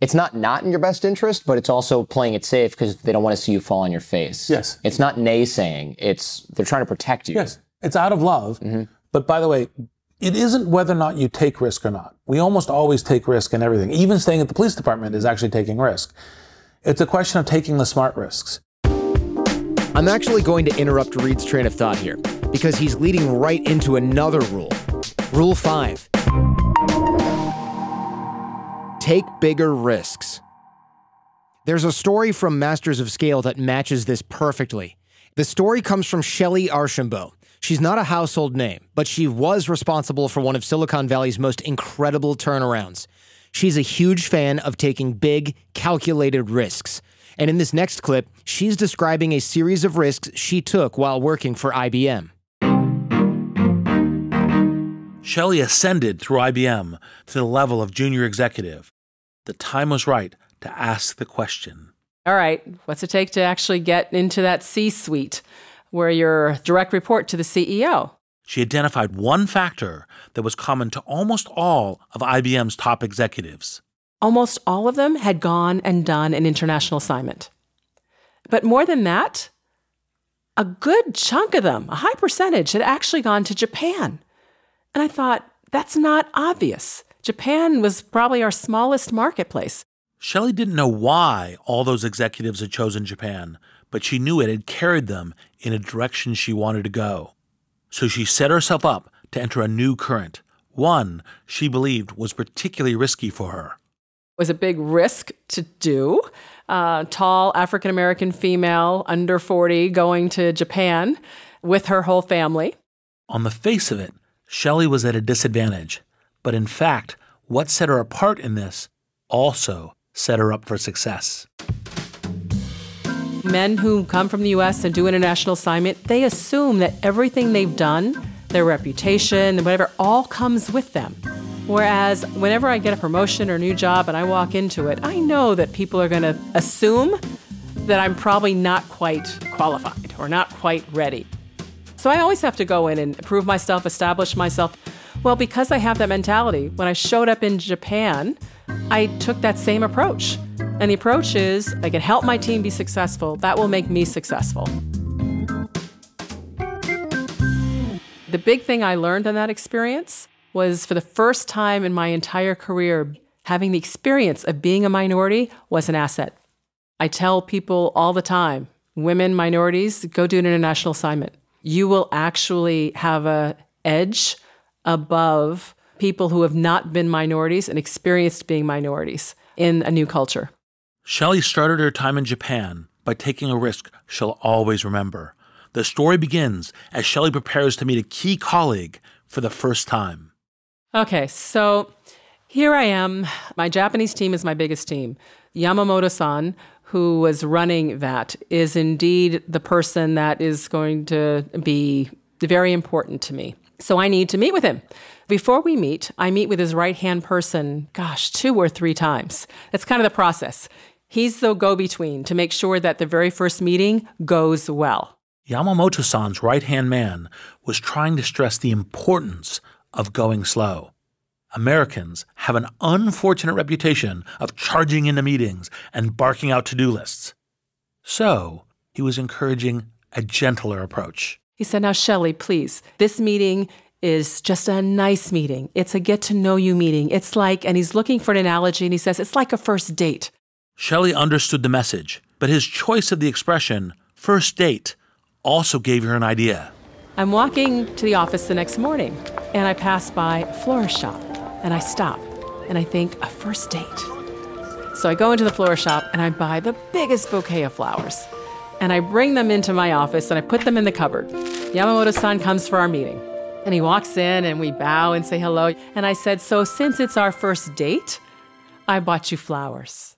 in your best interest, but it's also playing it safe because they don't want to see you fall on your face. Yes. It's not naysaying. They're trying to protect you. Yes. It's out of love. Mm-hmm. But by the way, it isn't whether or not you take risk or not. We almost always take risk in everything. Even staying at the police department is actually taking risk. It's a question of taking the smart risks. I'm actually going to interrupt Reed's train of thought here because he's leading right into another rule. Rule 5. Take bigger risks. There's a story from Masters of Scale that matches this perfectly. The story comes from Shelley Archambault. She's not a household name, but she was responsible for one of Silicon Valley's most incredible turnarounds. She's a huge fan of taking big, calculated risks. And in this next clip, she's describing a series of risks she took while working for IBM. Shelley ascended through IBM to the level of junior executive. The time was right to ask the question. All right, what's it take to actually get into that C-suite where you're direct report to the CEO? She identified one factor that was common to almost all of IBM's top executives. Almost all of them had gone and done an international assignment. But more than that, a good chunk of them, a high percentage, had actually gone to Japan. And I thought, that's not obvious. Japan was probably our smallest marketplace. Shelley didn't know why all those executives had chosen Japan, but she knew it had carried them in a direction she wanted to go. So she set herself up to enter a new current, one she believed was particularly risky for her. It was a big risk to do. Tall African-American female, under 40, going to Japan with her whole family. On the face of it, Shelley was at a disadvantage, but in fact, what set her apart in this also set her up for success. Men who come from the U.S. and do international assignment, they assume that everything they've done, their reputation, whatever, all comes with them. Whereas whenever I get a promotion or a new job and I walk into it, I know that people are going to assume that I'm probably not quite qualified or not quite ready. So I always have to go in and prove myself, establish myself. Well, because I have that mentality, when I showed up in Japan, I took that same approach. And the approach is, I can help my team be successful. That will make me successful. The big thing I learned in that experience was, for the first time in my entire career, having the experience of being a minority was an asset. I tell people all the time, women, minorities, go do an international assignment. You will actually have an edge above people who have not been minorities and experienced being minorities in a new culture. Shelley started her time in Japan by taking a risk she'll always remember. The story begins as Shelley prepares to meet a key colleague for the first time. Okay, so here I am. My Japanese team is my biggest team. Yamamoto-san, who was running that, is indeed the person that is going to be very important to me. So I need to meet with him. Before we meet, I meet with his right-hand person, 2 or 3 times. That's kind of the process. He's the go-between to make sure that the very first meeting goes well. Yamamoto-san's right-hand man was trying to stress the importance of going slow. Americans have an unfortunate reputation of charging into meetings and barking out to-do lists. So he was encouraging a gentler approach. He said, now, Shelley, please, this meeting is just a nice meeting. It's a get-to-know-you meeting. It's like, and he's looking for an analogy, and he says, it's like a first date. Shelley understood the message, but his choice of the expression, first date, also gave her an idea. I'm walking to the office the next morning, and I pass by a florist shop, and I stop, and I think, a first date. So I go into the florist shop, and I buy the biggest bouquet of flowers, and I bring them into my office, and I put them in the cupboard. Yamamoto-san comes for our meeting, and he walks in, and we bow and say hello, and I said, so since it's our first date, I bought you flowers.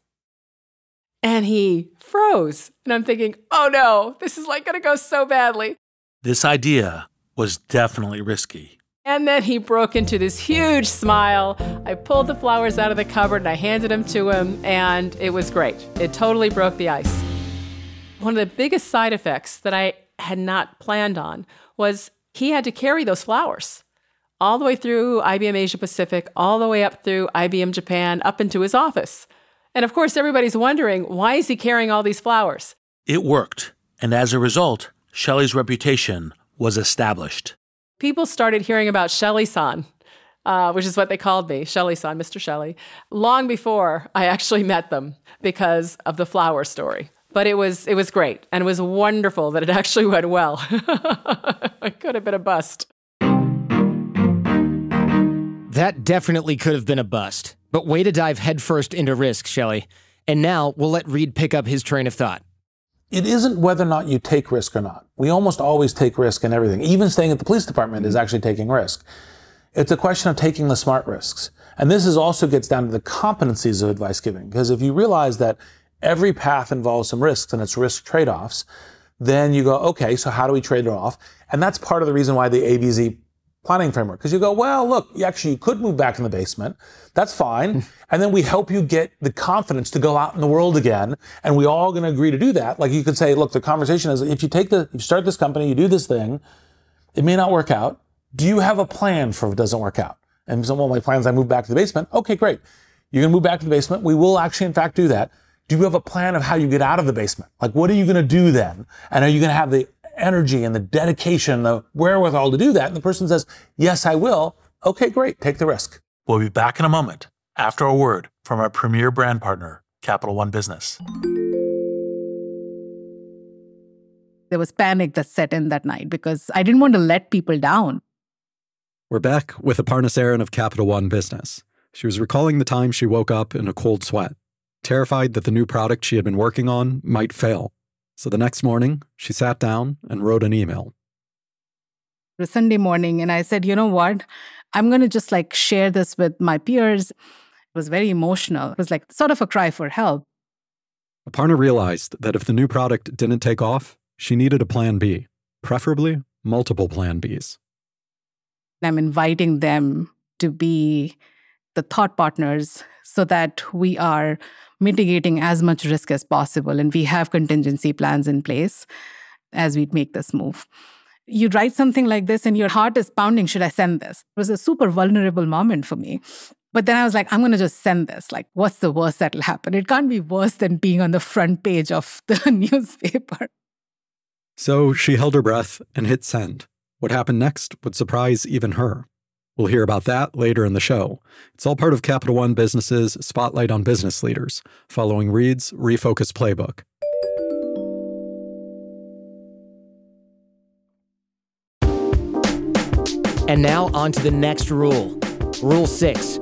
And he froze, and I'm thinking, oh no, this is like gonna go so badly. This idea was definitely risky. And then he broke into this huge smile. I pulled the flowers out of the cupboard and I handed them to him, and it was great. It totally broke the ice. One of the biggest side effects that I had not planned on was he had to carry those flowers all the way through IBM Asia Pacific, all the way up through IBM Japan, up into his office. And of course, everybody's wondering, why is he carrying all these flowers? It worked, and as a result, Shelley's reputation was established. People started hearing about Shelley-san, which is what they called me, Shelley-san, Mr. Shelley, long before I actually met them because of the flower story. But it was great, and it was wonderful that it actually went well. It could have been a bust. That definitely could have been a bust, but way to dive headfirst into risk, Shelley. And now we'll let Reed pick up his train of thought. It isn't whether or not you take risk or not. We almost always take risk in everything. Even staying at the police department is actually taking risk. It's a question of taking the smart risks. And this also gets down to the competencies of advice giving. Because if you realize that every path involves some risks and it's risk trade-offs, then you go, okay, so how do we trade it off? And that's part of the reason why the ABZ planning framework. Because you go, well, look, you could move back in the basement. That's fine. And then we help you get the confidence to go out in the world again. And we all going to agree to do that. Like you could say, look, the conversation is, if you start this company, you do this thing, it may not work out. Do you have a plan for if it doesn't work out? And so, well, my plan is I move back to the basement. Okay, great. You're going to move back to the basement. We will actually, in fact, do that. Do you have a plan of how you get out of the basement? Like, what are you going to do then? And are you going to have the energy and the dedication, the wherewithal to do that? And the person says, yes, I will. Okay, great. Take the risk. We'll be back in a moment after a word from our premier brand partner, Capital One Business. There was panic that set in that night because I didn't want to let people down. We're back with Aparna Saran of Capital One Business. She was recalling the time she woke up in a cold sweat, terrified that the new product she had been working on might fail. So the next morning, she sat down and wrote an email. It was Sunday morning, and I said, you know what? I'm going to just like share this with my peers. It was very emotional. It was like sort of a cry for help. Aparna realized that if the new product didn't take off, she needed a plan B, preferably multiple plan Bs. I'm inviting them to be the thought partners so that we are mitigating as much risk as possible, and we have contingency plans in place as we make this move. You write something like this and your heart is pounding, should I send this? It was a super vulnerable moment for me. But then I was like, I'm going to just send this. Like, what's the worst that'll happen? It can't be worse than being on the front page of the newspaper. So she held her breath and hit send. What happened next would surprise even her. We'll hear about that later in the show. It's all part of Capital One Business's Spotlight on Business Leaders, following Reed's Refocus Playbook. And now on to the next rule. Rule 6.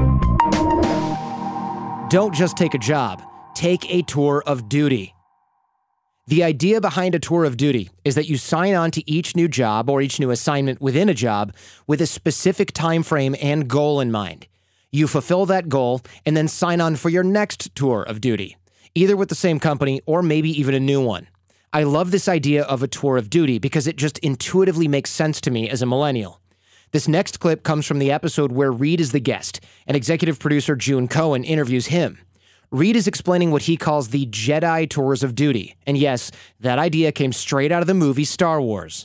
Don't just take a job. Take a tour of duty. The idea behind a tour of duty is that you sign on to each new job or each new assignment within a job with a specific time frame and goal in mind. You fulfill that goal and then sign on for your next tour of duty, either with the same company or maybe even a new one. I love this idea of a tour of duty because it just intuitively makes sense to me as a millennial. This next clip comes from the episode where Reed is the guest, and executive producer June Cohen interviews him. Reed is explaining what he calls the Jedi Tours of Duty. And yes, that idea came straight out of the movie Star Wars.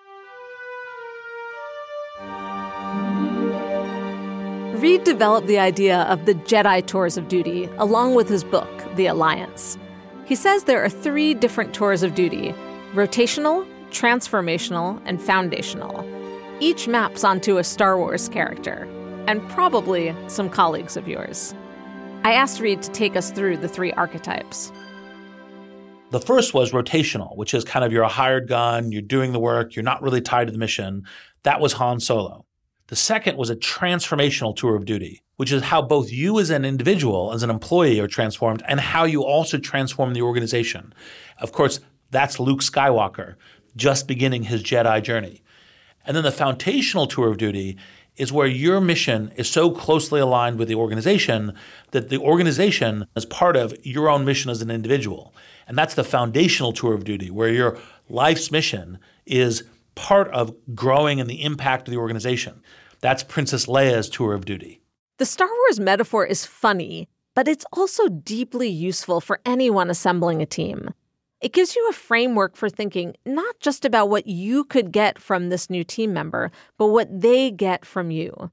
Reed developed the idea of the Jedi Tours of Duty along with his book, The Alliance. He says there are 3 different tours of duty: rotational, transformational, and foundational. Each maps onto a Star Wars character, and probably some colleagues of yours. I asked Reed to take us through the 3 archetypes. The first was rotational, which is kind of you're a hired gun, you're doing the work, you're not really tied to the mission. That was Han Solo. The second was a transformational tour of duty, which is how both you as an individual, as an employee, are transformed and how you also transform the organization. Of course, that's Luke Skywalker, just beginning his Jedi journey. And then the foundational tour of duty is where your mission is so closely aligned with the organization that the organization is part of your own mission as an individual. And that's the foundational tour of duty, where your life's mission is part of growing and the impact of the organization. That's Princess Leia's tour of duty. The Star Wars metaphor is funny, but it's also deeply useful for anyone assembling a team. It gives you a framework for thinking not just about what you could get from this new team member, but what they get from you.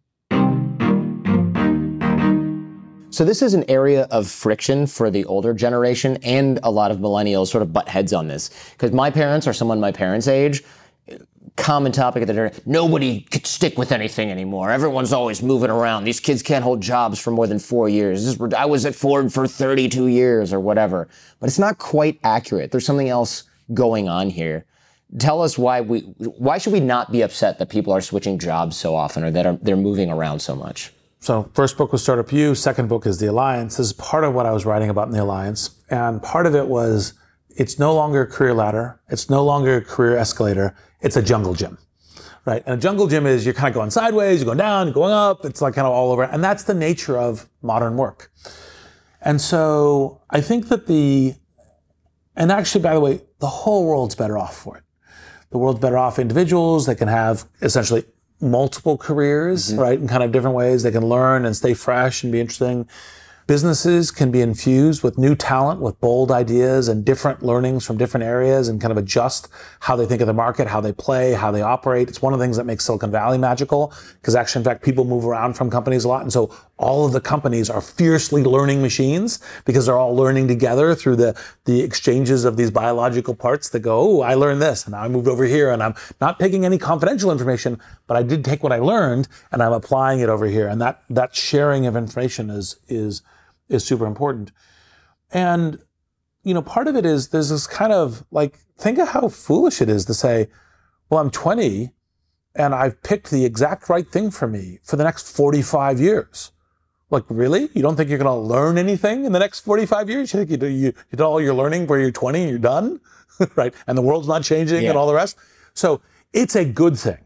So this is an area of friction for the older generation, and a lot of millennials sort of butt heads on this. Because my parents, or someone my parents' age, common topic of the day, nobody can stick with anything anymore. Everyone's always moving around. These kids can't hold jobs for more than 4 years. I was at Ford for 32 years or whatever. But it's not quite accurate. There's something else going on here. Tell us why should we not be upset that people are switching jobs so often, or that they're moving around so much? So first book was Startup U, second book is The Alliance. This is part of what I was writing about in The Alliance. And part of it was, it's no longer a career ladder. It's no longer a career escalator. It's a jungle gym, right? And a jungle gym is you're kind of going sideways, you're going down, you're going up. It's like kind of all over. And that's the nature of modern work. And so I think that and actually, by the way, the whole world's better off for it. The world's better off individuals. They can have essentially multiple careers, right? In kind of different ways. They can learn and stay fresh and be interesting. Businesses can be infused with new talent, with bold ideas and different learnings from different areas, and kind of adjust how they think of the market, how they play, how they operate. It's one of the things that makes Silicon Valley magical, because actually, in fact, people move around from companies a lot. And so all of the companies are fiercely learning machines, because they're all learning together through the exchanges of these biological parts that go, oh, I learned this, and now I moved over here, and I'm not taking any confidential information, but I did take what I learned, and I'm applying it over here. And that sharing of information is super important. And, part of it is there's this kind of think of how foolish it is to say, well, I'm 20 and I've picked the exact right thing for me for the next 45 years. Like, really? You don't think you're going to learn anything in the next 45 years? You think you did all your learning where you're 20 and you're done, right? And the world's not changing and all the rest. So it's a good thing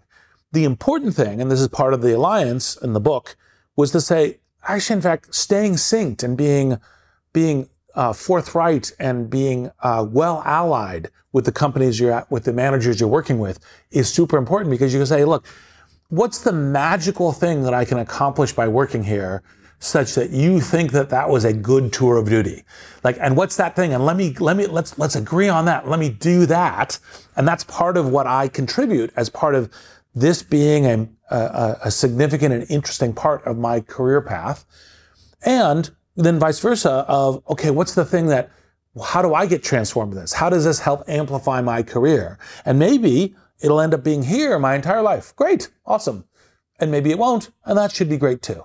the important thing, and this is part of the alliance in the book, was to say, actually, in fact, staying synced and being forthright and being well allied with the companies you're at, with the managers you're working with, is super important, because you can say, look, what's the magical thing that I can accomplish by working here such that you think that was a good tour of duty? Like, and what's that thing? And let's agree on that. Let me do that. And that's part of what I contribute as part of this being a significant and interesting part of my career path. And then vice versa of, okay, what's the thing that, how do I get transformed with this? How does this help amplify my career? And maybe it'll end up being here my entire life. Great. Awesome. And maybe it won't. And that should be great too.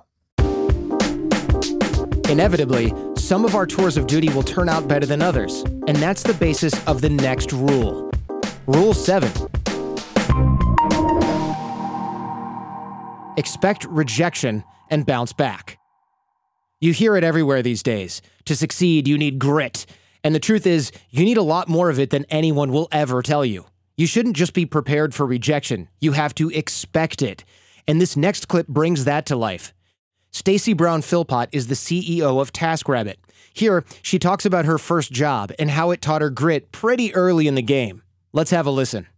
Inevitably, some of our tours of duty will turn out better than others. And that's the basis of the next rule. Rule 7. Expect rejection and bounce back. You hear it everywhere these days. To succeed, you need grit. And the truth is, you need a lot more of it than anyone will ever tell you. You shouldn't just be prepared for rejection. You have to expect it. And this next clip brings that to life. Stacy Brown Philpott is the CEO of TaskRabbit. Here, she talks about her first job and how it taught her grit pretty early in the game. Let's have a listen.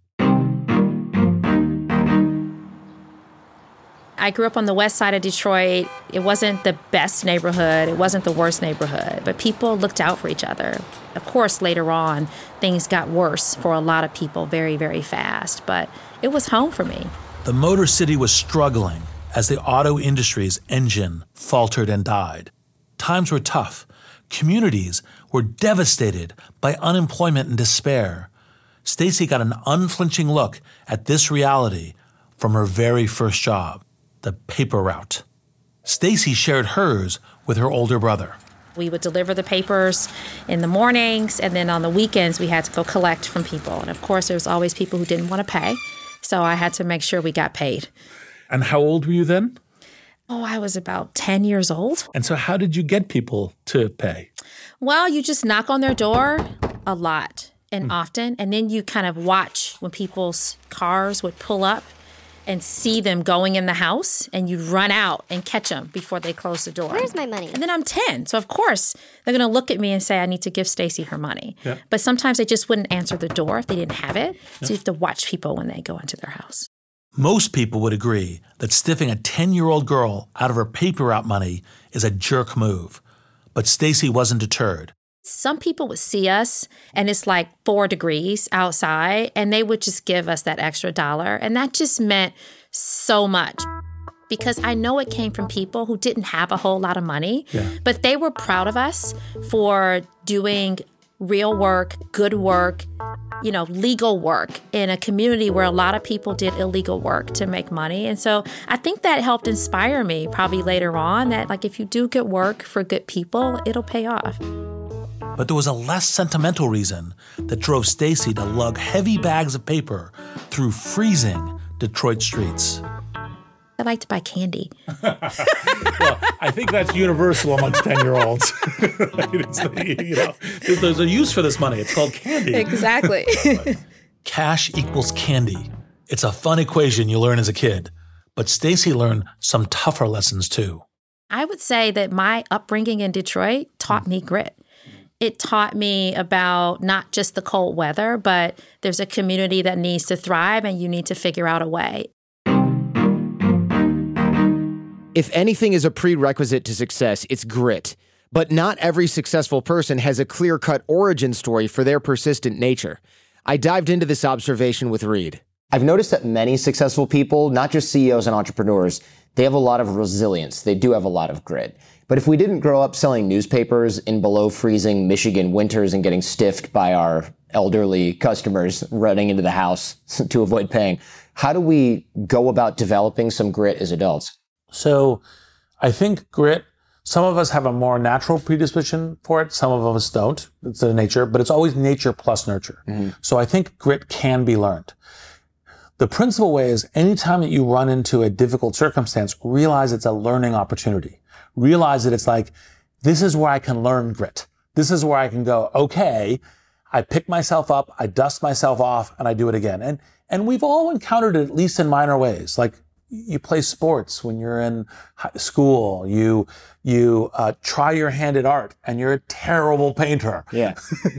I grew up on the west side of Detroit. It wasn't the best neighborhood. It wasn't the worst neighborhood, but people looked out for each other. Of course, later on, things got worse for a lot of people very, very fast, but it was home for me. The Motor City was struggling as the auto industry's engine faltered and died. Times were tough. Communities were devastated by unemployment and despair. Stacy got an unflinching look at this reality from her very first job. The paper route. Stacy shared hers with her older brother. We would deliver the papers in the mornings, and then on the weekends we had to go collect from people. And of course, there was always people who didn't want to pay, so I had to make sure we got paid. And how old were you then? Oh, I was about 10 years old. And so how did you get people to pay? Well, you just knock on their door a lot and often, and then you kind of watch when people's cars would pull up and see them going in the house, and you run out and catch them before they close the door. Where's my money? And then I'm 10, so of course they're going to look at me and say, I need to give Stacy her money. Yeah. But sometimes they just wouldn't answer the door if they didn't have it, so you have to watch people when they go into their house. Most people would agree that stiffing a 10-year-old girl out of her paper route money is a jerk move. But Stacy wasn't deterred. Some people would see us and it's like 4 degrees outside, and they would just give us that extra $1. And that just meant so much, because I know it came from people who didn't have a whole lot of money, but they were proud of us for doing real work, good work, legal work in a community where a lot of people did illegal work to make money. And so I think that helped inspire me probably later on, that like if you do good work for good people, it'll pay off. But there was a less sentimental reason that drove Stacy to lug heavy bags of paper through freezing Detroit streets. I like to buy candy. Well, I think that's universal amongst 10-year-olds. There's a use for this money. It's called candy. Exactly. Cash equals candy. It's a fun equation you learn as a kid. But Stacy learned some tougher lessons too. I would say that my upbringing in Detroit taught me grit. It taught me about not just the cold weather, but there's a community that needs to thrive and you need to figure out a way. If anything is a prerequisite to success, it's grit. But not every successful person has a clear-cut origin story for their persistent nature. I dived into this observation with Reed. I've noticed that many successful people, not just CEOs and entrepreneurs, they have a lot of resilience. They do have a lot of grit. But if we didn't grow up selling newspapers in below freezing Michigan winters and getting stiffed by our elderly customers running into the house to avoid paying, how do we go about developing some grit as adults? So I think grit, some of us have a more natural predisposition for it. Some of us don't. It's the nature, but it's always nature plus nurture. Mm-hmm. So I think grit can be learned. The principal way is anytime that you run into a difficult circumstance, realize it's a learning opportunity. Realize that it's like, this is where I can learn grit. This is where I can go, okay, I pick myself up, I dust myself off, and I do it again. And we've all encountered it, at least in minor ways. Like you play sports when you're in school, you try your hand at art and you're a terrible painter. Yeah.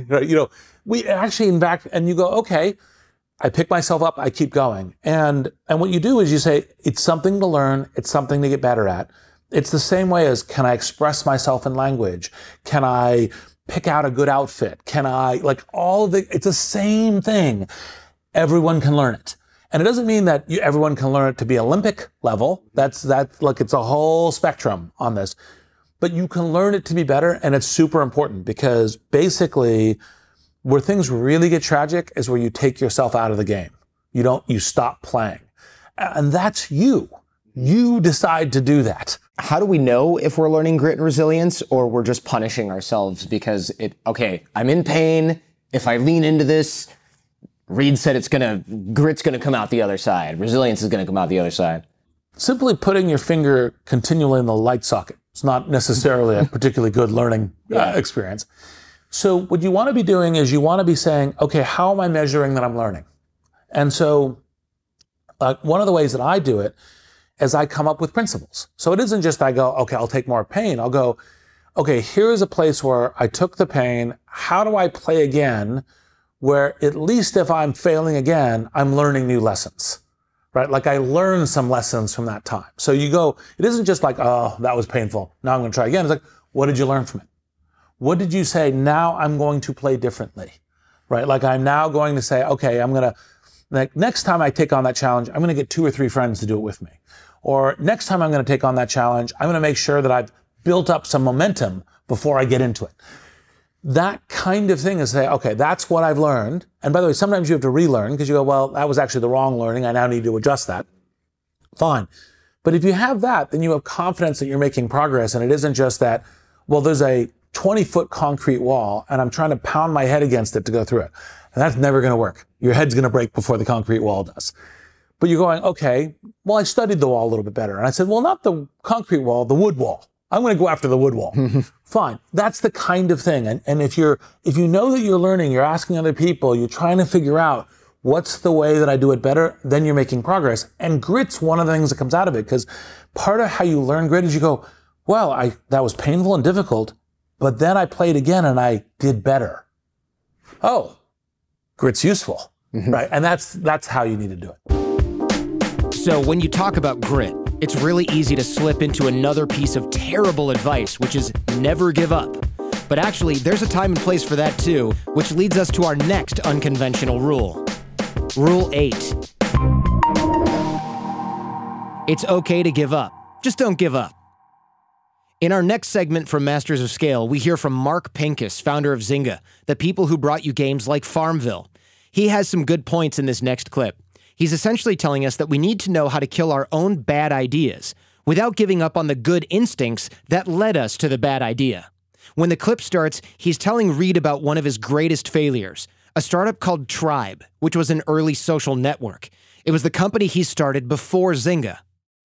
We actually, in fact, and you go, okay, I pick myself up, I keep going. And what you do is you say, it's something to learn, it's something to get better at. It's the same way as, can I express myself in language? Can I pick out a good outfit? Can I, it's the same thing. Everyone can learn it. And it doesn't mean that everyone can learn it to be Olympic level. It's a whole spectrum on this. But you can learn it to be better, and it's super important because basically where things really get tragic is where you take yourself out of the game. You stop playing. And that's you. You decide to do that. How do we know if we're learning grit and resilience or we're just punishing ourselves because I'm in pain. If I lean into this, Reed said grit's gonna come out the other side. Resilience is gonna come out the other side. Simply putting your finger continually in the light socket. It's not necessarily a particularly good learning experience. So what you want to be doing is you want to be saying, okay, how am I measuring that I'm learning? And so one of the ways that I do it is I come up with principles. So it isn't just I go, okay, I'll take more pain. I'll go, okay, here's a place where I took the pain. How do I play again where at least if I'm failing again, I'm learning new lessons, right? Like I learned some lessons from that time. So you go, it isn't just like, oh, that was painful. Now I'm going to try again. It's like, what did you learn from it? What did you say? Now I'm going to play differently, right? Like I'm now going to say, okay, next time I take on that challenge, I'm going to get 2 or 3 friends to do it with me. Or next time I'm going to take on that challenge, I'm going to make sure that I've built up some momentum before I get into it. That kind of thing is say, okay, that's what I've learned. And by the way, sometimes you have to relearn because you go, well, that was actually the wrong learning. I now need to adjust that. Fine. But if you have that, then you have confidence that you're making progress. And it isn't just that, well, there's a 20-foot concrete wall and I'm trying to pound my head against it to go through it. And that's never going to work. Your head's going to break before the concrete wall does. But you're going, okay, well, I studied the wall a little bit better. And I said, well, not the concrete wall, the wood wall. I'm going to go after the wood wall. Fine. That's the kind of thing. And if you know that you're learning, you're asking other people, you're trying to figure out what's the way that I do it better, then you're making progress. And grit's one of the things that comes out of it because part of how you learn grit is you go, well, that was painful and difficult, but then I played again and I did better. Oh, grit's useful, right? And that's how you need to do it. So when you talk about grit, it's really easy to slip into another piece of terrible advice, which is never give up. But actually, there's a time and place for that too, which leads us to our next unconventional rule. Rule 8. It's okay to give up. Just don't give up. In our next segment from Masters of Scale, we hear from Mark Pincus, founder of Zynga, the people who brought you games like Farmville. He has some good points in this next clip. He's essentially telling us that we need to know how to kill our own bad ideas without giving up on the good instincts that led us to the bad idea. When the clip starts, he's telling Reed about one of his greatest failures, a startup called Tribe, which was an early social network. It was the company he started before Zynga.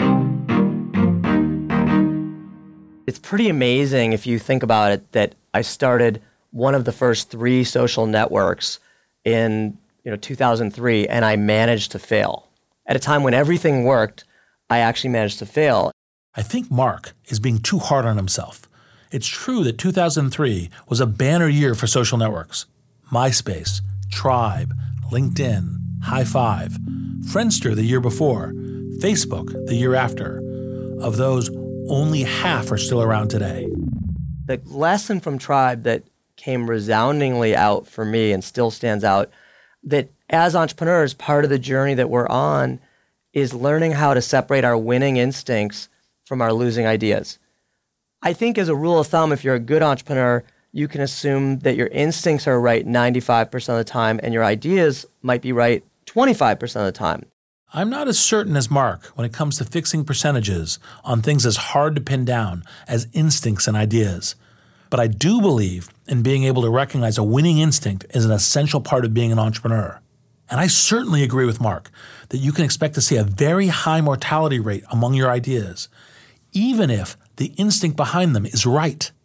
It's pretty amazing if you think about it that I started one of the first 3 social networks in 2003, and I managed to fail. At a time when everything worked, I actually managed to fail. I think Mark is being too hard on himself. It's true that 2003 was a banner year for social networks. MySpace, Tribe, LinkedIn, High5, Friendster the year before, Facebook the year after. Of those, only half are still around today. The lesson from Tribe that came resoundingly out for me and still stands out, that as entrepreneurs, part of the journey that we're on is learning how to separate our winning instincts from our losing ideas. I think as a rule of thumb, if you're a good entrepreneur, you can assume that your instincts are right 95% of the time and your ideas might be right 25% of the time. I'm not as certain as Mark when it comes to fixing percentages on things as hard to pin down as instincts and ideas. But I do believe in being able to recognize a winning instinct is an essential part of being an entrepreneur. And I certainly agree with Mark that you can expect to see a very high mortality rate among your ideas, even if the instinct behind them is right.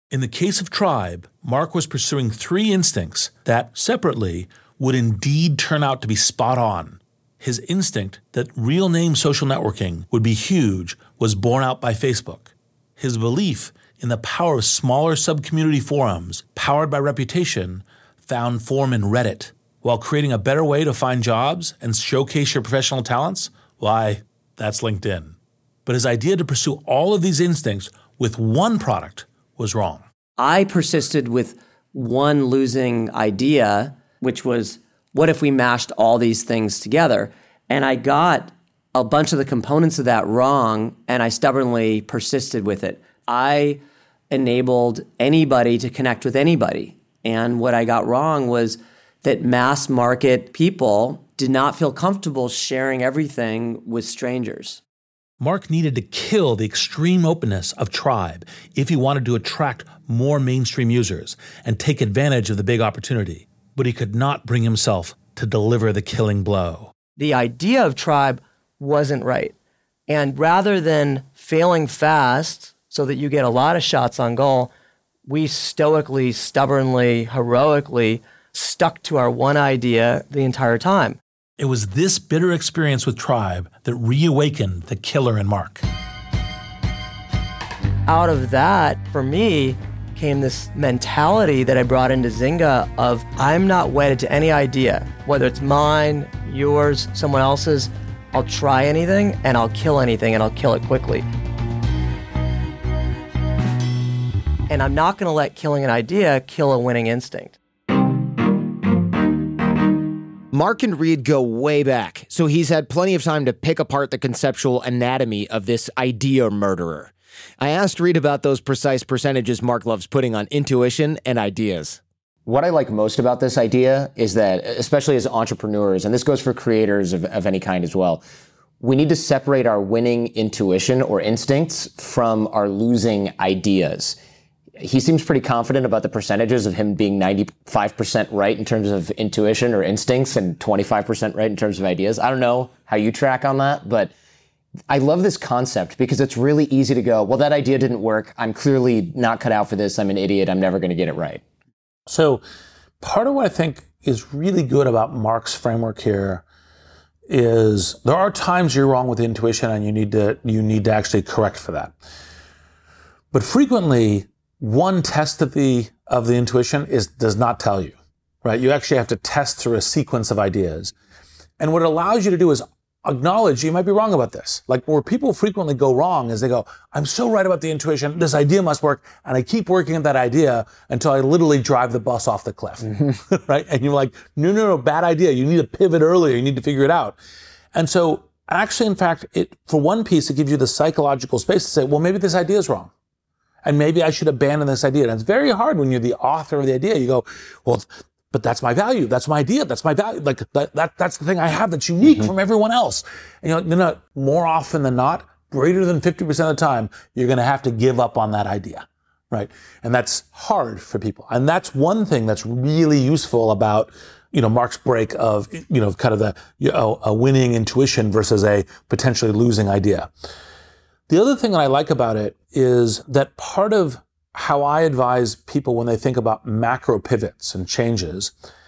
In the case of Tribe, Mark was pursuing 3 instincts that, separately, would indeed turn out to be spot on. His instinct that real-name social networking would be huge was borne out by Facebook. His belief in the power of smaller sub-community forums, powered by reputation, found form in Reddit. While creating a better way to find jobs and showcase your professional talents, why, that's LinkedIn. But his idea to pursue all of these instincts with one product was wrong. I persisted with one losing idea, which was, what if we mashed all these things together? And I got a bunch of the components of that wrong, and I stubbornly persisted with it. I enabled anybody to connect with anybody. And what I got wrong was that mass market people did not feel comfortable sharing everything with strangers. Mark needed to kill the extreme openness of Tribe if he wanted to attract more mainstream users and take advantage of the big opportunity. But he could not bring himself to deliver the killing blow. The idea of Tribe wasn't right. And rather than failing fast so that you get a lot of shots on goal, we stoically, stubbornly, heroically stuck to our one idea the entire time. It was this bitter experience with Tribe that reawakened the killer in Mark. Out of that, for me, came this mentality that I brought into Zynga of I'm not wedded to any idea, whether it's mine, yours, someone else's. I'll try anything and I'll kill anything and I'll kill it quickly. And I'm not going to let killing an idea kill a winning instinct. Mark and Reed go way back, so he's had plenty of time to pick apart the conceptual anatomy of this idea murderer. I asked Reed about those precise percentages Mark loves putting on intuition and ideas. What I like most about this idea is that, especially as entrepreneurs, and this goes for creators of any kind as well, we need to separate our winning intuition or instincts from our losing ideas. He seems pretty confident about the percentages of him being 95% right in terms of intuition or instincts and 25% right in terms of ideas. I don't know how you track on that, but I love this concept because it's really easy to go, well, that idea didn't work. I'm clearly not cut out for this. I'm an idiot. I'm never going to get it right. So part of what I think is really good about Mark's framework here is there are times you're wrong with intuition and you need to actually correct for that. But frequently, one test of the intuition does not tell you, right? You actually have to test through a sequence of ideas. And what it allows you to do is acknowledge you might be wrong about this. Like where people frequently go wrong is they go, I'm so right about the intuition, this idea must work, and I keep working at that idea until I literally drive the bus off the cliff, right? And you're like, no, bad idea. You need to pivot earlier. You need to figure it out. And so actually, in fact, for one piece, it gives you the psychological space to say, well, maybe this idea is wrong. And maybe I should abandon this idea. And it's very hard when you're the author of the idea. You go, well, but that's my value. That's my idea. That's my value. Like that's the thing I have that's unique from everyone else. And you're like, no, more often than not, greater than 50% of the time, you're going to have to give up on that idea, right? And that's hard for people. And that's one thing that's really useful about, Mark's break of, kind of a winning intuition versus a potentially losing idea. The other thing that I like about it is that part of how I advise people when they think about macro pivots and changes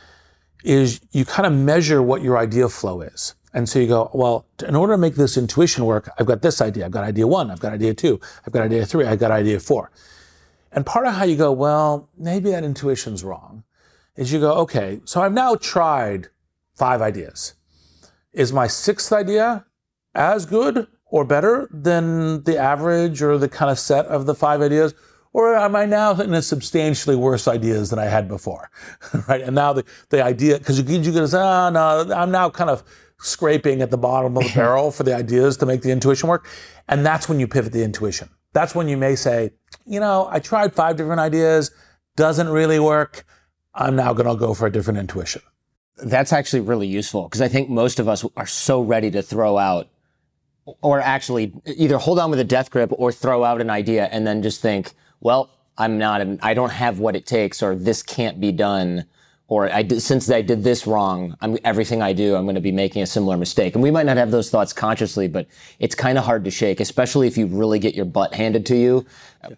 is you kind of measure what your idea flow is. And so you go, well, in order to make this intuition work, I've got this idea. I've got idea 1. I've got idea 2. I've got idea 3. I've got idea 4. And part of how you go, well, maybe that intuition's wrong, is you go, okay, so I've now tried 5 ideas. Is my 6th idea as good or better than the average or the kind of set of the 5 ideas? Or am I now in a substantially worse ideas than I had before, right? And now the idea, because you go, no, I'm now kind of scraping at the bottom of the barrel for the ideas to make the intuition work. And that's when you pivot the intuition. That's when you may say, I tried 5 different ideas, doesn't really work. I'm now going to go for a different intuition. That's actually really useful because I think most of us are so ready to throw out or actually either hold on with a death grip or throw out an idea and then just think, well, I don't have what it takes or this can't be done or since I did this wrong, everything I do, I'm going to be making a similar mistake. And we might not have those thoughts consciously, but it's kind of hard to shake, especially if you really get your butt handed to you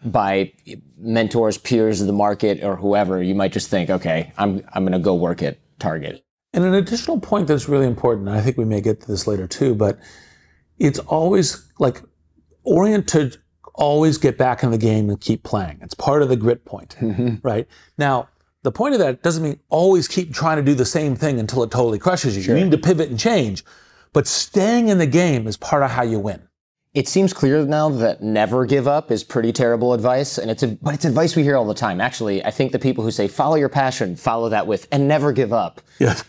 by mentors, peers of the market, or whoever. You might just think, okay, I'm going to go work at Target. And an additional point that's really important, and I think we may get to this later too, but it's always like oriented, always get back in the game and keep playing. It's part of the grit point, right? Now, the point of that doesn't mean always keep trying to do the same thing until it totally crushes you. Sure. You need to pivot and change, but staying in the game is part of how you win. It seems clear now that never give up is pretty terrible advice, and but it's advice we hear all the time. Actually, I think the people who say follow your passion follow that with and never give up. Yeah.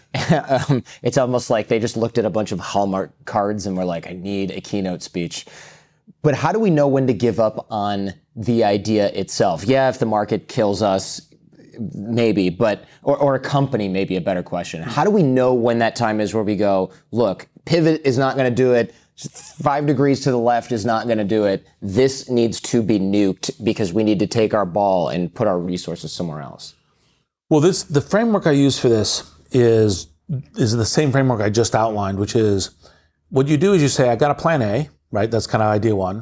It's almost like they just looked at a bunch of Hallmark cards and were like, I need a keynote speech. But how do we know when to give up on the idea itself? Yeah, if the market kills us, maybe, but, or a company may be a better question. How do we know when that time is where we go, look, pivot is not going to do it. 5 degrees to the left is not going to do it. This needs to be nuked because we need to take our ball and put our resources somewhere else. Well, the framework I use for this is the same framework I just outlined, which is what you do is you say, I got a plan A, right? That's kind of idea one.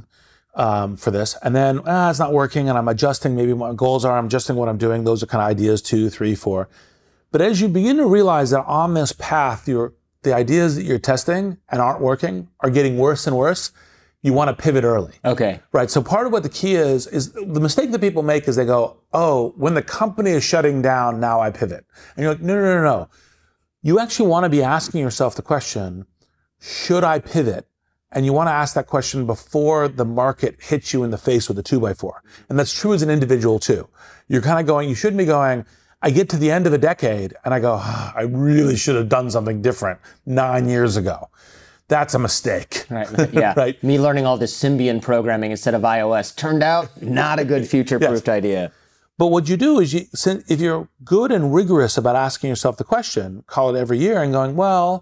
For this. And then, it's not working and I'm adjusting maybe what my goals are, I'm adjusting what I'm doing. Those are kind of ideas 2, 3, 4. But as you begin to realize that on this path, the ideas that you're testing and aren't working are getting worse and worse, you want to pivot early. Okay. Right. So part of what the key is the mistake that people make is they go, oh, when the company is shutting down, now I pivot. And you're like, no. You actually want to be asking yourself the question, should I pivot? And you want to ask that question before the market hits you in the face with a 2x4. And that's true as an individual too. You're kind of going, you shouldn't be going, I get to the end of a decade and I go, I really should have done something different 9 years ago. That's a mistake. Right. Yeah. Right. Me learning all this Symbian programming instead of iOS turned out not a good future-proofed idea. But what you do is if you're good and rigorous about asking yourself the question, call it every year and going, well,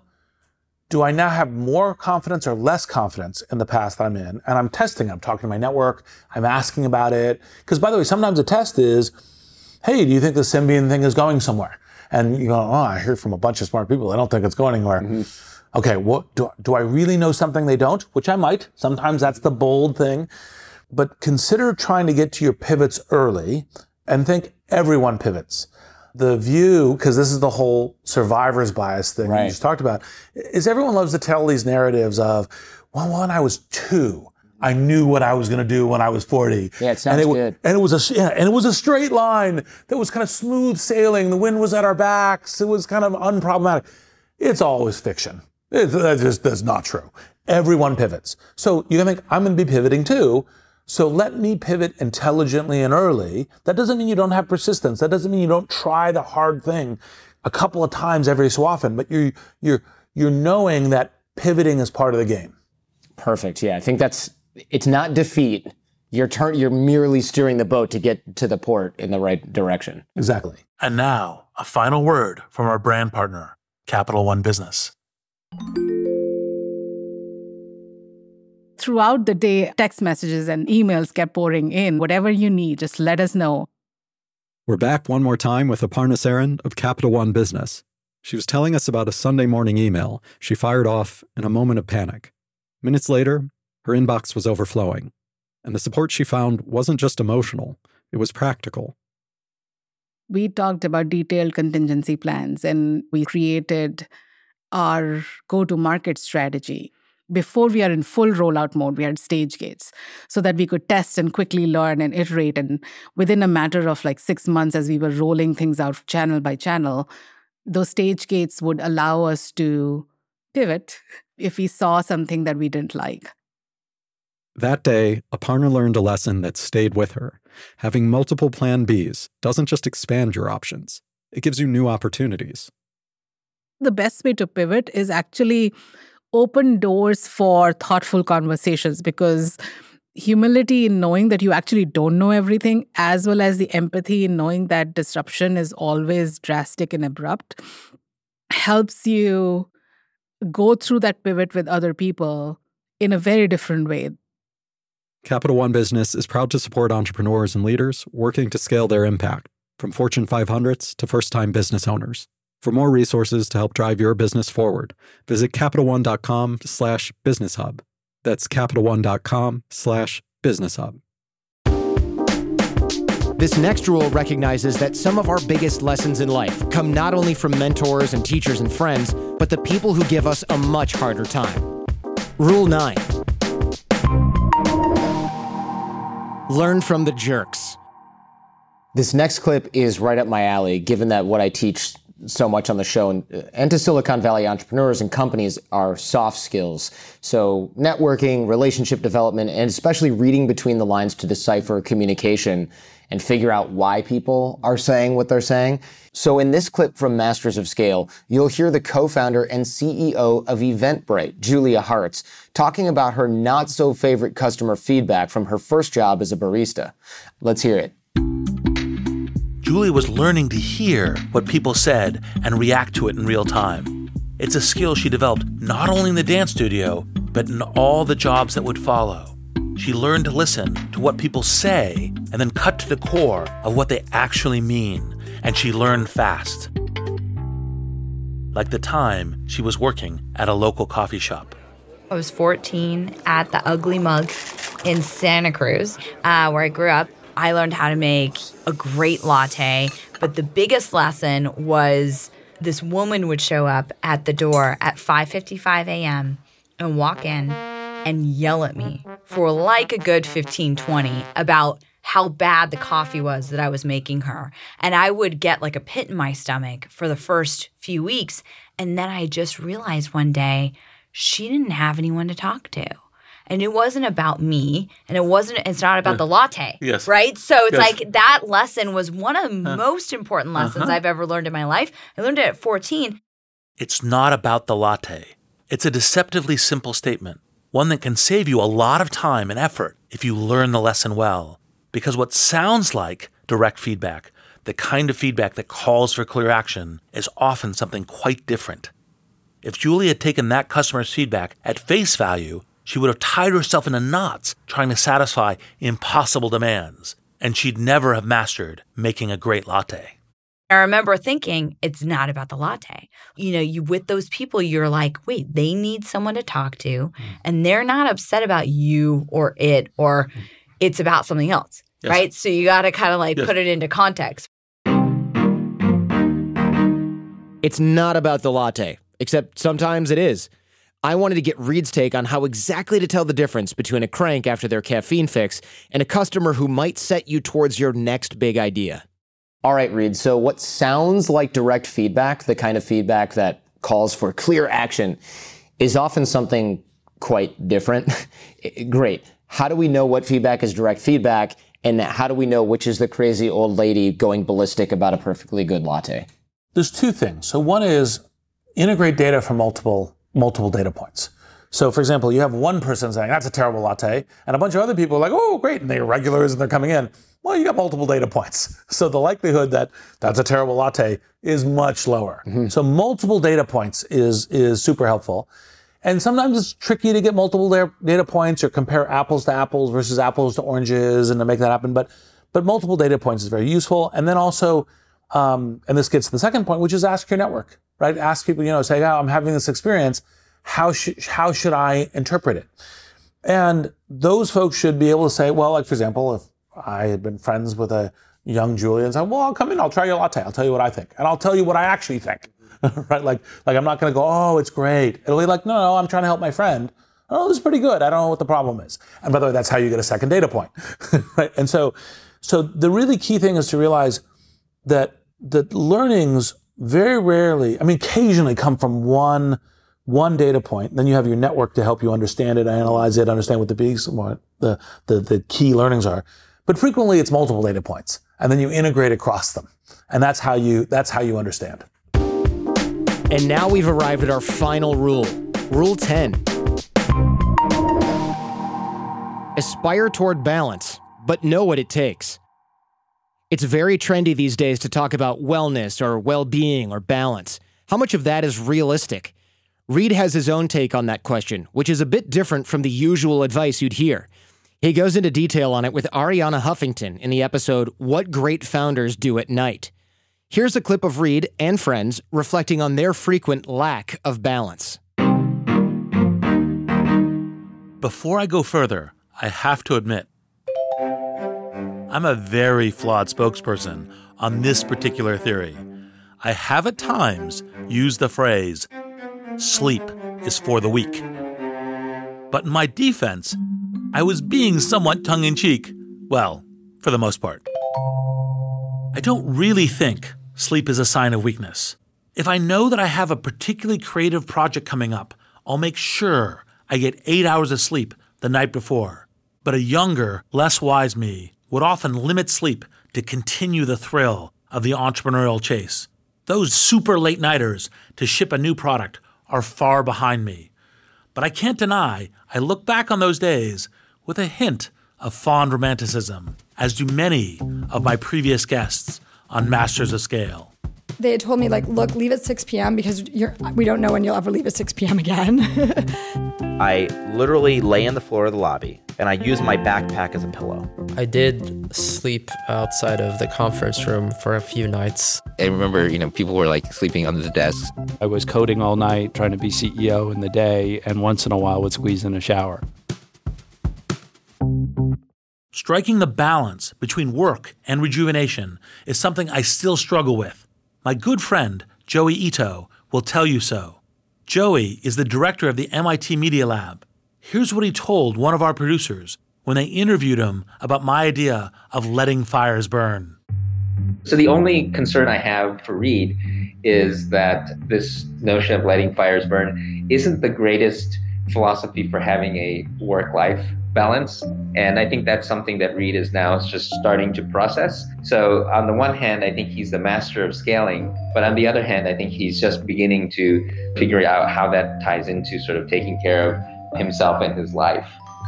do I now have more confidence or less confidence in the path I'm in? And I'm testing, I'm talking to my network, I'm asking about it. Because by the way, sometimes a test is, hey, do you think the Symbian thing is going somewhere? And you go, I hear from a bunch of smart people, I don't think it's going anywhere. Mm-hmm. Okay, what do I really know something they don't? Which I might. Sometimes that's the bold thing. But consider trying to get to your pivots early and think everyone pivots. The view, because this is the whole survivor's bias thing you just talked about, is everyone loves to tell these narratives of, well, when I was 2, I knew what I was going to do when I was 40. Yeah, it sounds good. And it was a straight line that was kind of smooth sailing. The wind was at our backs. It was kind of unproblematic. It's always fiction. That's not true. Everyone pivots. So you can think, I'm going to be pivoting too. So let me pivot intelligently and early. That doesn't mean you don't have persistence. That doesn't mean you don't try the hard thing a couple of times every so often. But you're knowing that pivoting is part of the game. Perfect. Yeah, I think it's not defeat. You're merely steering the boat to get to the port in the right direction. Exactly. And now a final word from our brand partner, Capital One Business. Throughout the day, text messages and emails kept pouring in. Whatever you need, just let us know. We're back one more time with Aparna Saran of Capital One Business. She was telling us about a Sunday morning email she fired off in a moment of panic. Minutes later, her inbox was overflowing. And the support she found wasn't just emotional, it was practical. We talked about detailed contingency plans and we created our go-to-market strategy. Before we are in full rollout mode, we had stage gates so that we could test and quickly learn and iterate. And within a matter of 6 months, as we were rolling things out channel by channel, those stage gates would allow us to pivot if we saw something that we didn't like. That day, Aparna learned a lesson that stayed with her. Having multiple plan Bs doesn't just expand your options, it gives you new opportunities. The best way to pivot is actually open doors for thoughtful conversations, because humility in knowing that you actually don't know everything, as well as the empathy in knowing that disruption is always drastic and abrupt, helps you go through that pivot with other people in a very different way. Capital One Business is proud to support entrepreneurs and leaders working to scale their impact, from Fortune 500s to first-time business owners. For more resources to help drive your business forward, visit CapitalOne.com/business hub. That's CapitalOne.com/business hub. This next rule recognizes that some of our biggest lessons in life come not only from mentors and teachers and friends, but the people who give us a much harder time. Rule 9. Learn from the jerks. This next clip is right up my alley, given that what I teach so much on the show and to Silicon Valley entrepreneurs and companies are soft skills. So networking, relationship development, and especially reading between the lines to decipher communication and figure out why people are saying what they're saying. So in this clip from Masters of Scale, you'll hear the co-founder and CEO of Eventbrite, Julia Hartz, talking about her not-so-favorite customer feedback from her first job as a barista. Let's hear it. Julie was learning to hear what people said and react to it in real time. It's a skill she developed not only in the dance studio, but in all the jobs that would follow. She learned to listen to what people say and then cut to the core of what they actually mean, and she learned fast. Like the time she was working at a local coffee shop. I was 14 at the Ugly Mug in Santa Cruz, where I grew up. I learned how to make a great latte, but the biggest lesson was this woman would show up at the door at 5:55 a.m. and walk in and yell at me for like a good 15-20 about how bad the coffee was that I was making her. And I would get like a pit in my stomach for the first few weeks. And then I just realized one day she didn't have anyone to talk to. And it wasn't about me, and it's not about the latte, yes. Right? So it's like that lesson was one of the most important lessons I've ever learned in my life. I learned it at 14. It's not about the latte. It's a deceptively simple statement, one that can save you a lot of time and effort if you learn the lesson well. Because what sounds like direct feedback, the kind of feedback that calls for clear action, is often something quite different. If Julie had taken that customer's feedback at face value, she would have tied herself into knots trying to satisfy impossible demands, and she'd never have mastered making a great latte. I remember thinking, it's not about the latte. You know, you with those people, you're like, wait, they need someone to talk to, and they're not upset about you or it, or it's about something else, right? So you got to kind of like put it into context. It's not about the latte, except sometimes it is. I wanted to get Reed's take on how exactly to tell the difference between a crank after their caffeine fix and a customer who might set you towards your next big idea. All right, Reed. So what sounds like direct feedback, the kind of feedback that calls for clear action, is often something quite different. Great. How do we know what feedback is direct feedback? And how do we know which is the crazy old lady going ballistic about a perfectly good latte? There's two things. So one is integrate data from multiple data points. So for example, you have one person saying, that's a terrible latte, and a bunch of other people are like, oh, great, and they're regulars and they're coming in. Well, you got multiple data points. So the likelihood that that's a terrible latte is much lower. Mm-hmm. So multiple data points is super helpful. And sometimes it's tricky to get multiple data points or compare apples to apples versus apples to oranges and to make that happen. But multiple data points is very useful. And then also, and this gets to the second point, which is ask your network. Right? Ask people, say, oh, I'm having this experience. How should I interpret it? And those folks should be able to say, well, like, for example, if I had been friends with a young Julia and said, well, I'll come in, I'll try your latte. I'll tell you what I think. And I'll tell you what I actually think. Right? Like I'm not going to go, oh, it's great. It'll be like, no, I'm trying to help my friend. Oh, this is pretty good. I don't know what the problem is. And by the way, that's how you get a second data point. Right? And so the really key thing is to realize that the learnings very rarely, occasionally come from one data point. Then you have your network to help you understand it, analyze it, understand what the key learnings are. But frequently it's multiple data points, and then you integrate across them. And that's how you understand. And now we've arrived at our final rule. Rule 10. Aspire toward balance, but know what it takes. It's very trendy these days to talk about wellness or well-being or balance. How much of that is realistic? Reed has his own take on that question, which is a bit different from the usual advice you'd hear. He goes into detail on it with Arianna Huffington in the episode What Great Founders Do at Night. Here's a clip of Reed and friends reflecting on their frequent lack of balance. Before I go further, I have to admit, I'm a very flawed spokesperson on this particular theory. I have at times used the phrase, sleep is for the weak. But in my defense, I was being somewhat tongue-in-cheek. Well, for the most part. I don't really think sleep is a sign of weakness. If I know that I have a particularly creative project coming up, I'll make sure I get 8 hours of sleep the night before. But a younger, less wise me would often limit sleep to continue the thrill of the entrepreneurial chase. Those super late-nighters to ship a new product are far behind me. But I can't deny I look back on those days with a hint of fond romanticism, as do many of my previous guests on Masters of Scale. They had told me, like, look, leave at 6 p.m. because we don't know when you'll ever leave at 6 p.m. again. I literally lay on the floor of the lobby, and I use my backpack as a pillow. I did sleep outside of the conference room for a few nights. I remember, people were like sleeping under the desks. I was coding all night, trying to be CEO in the day, and once in a while would squeeze in a shower. Striking the balance between work and rejuvenation is something I still struggle with. My good friend, Joey Ito, will tell you so. Joey is the director of the MIT Media Lab. Here's what he told one of our producers when they interviewed him about my idea of letting fires burn. So the only concern I have for Reed is that this notion of letting fires burn isn't the greatest philosophy for having a work-life balance. And I think that's something that Reed is now just starting to process. So on the one hand, I think he's the master of scaling. But on the other hand, I think he's just beginning to figure out how that ties into sort of taking care of himself and his life.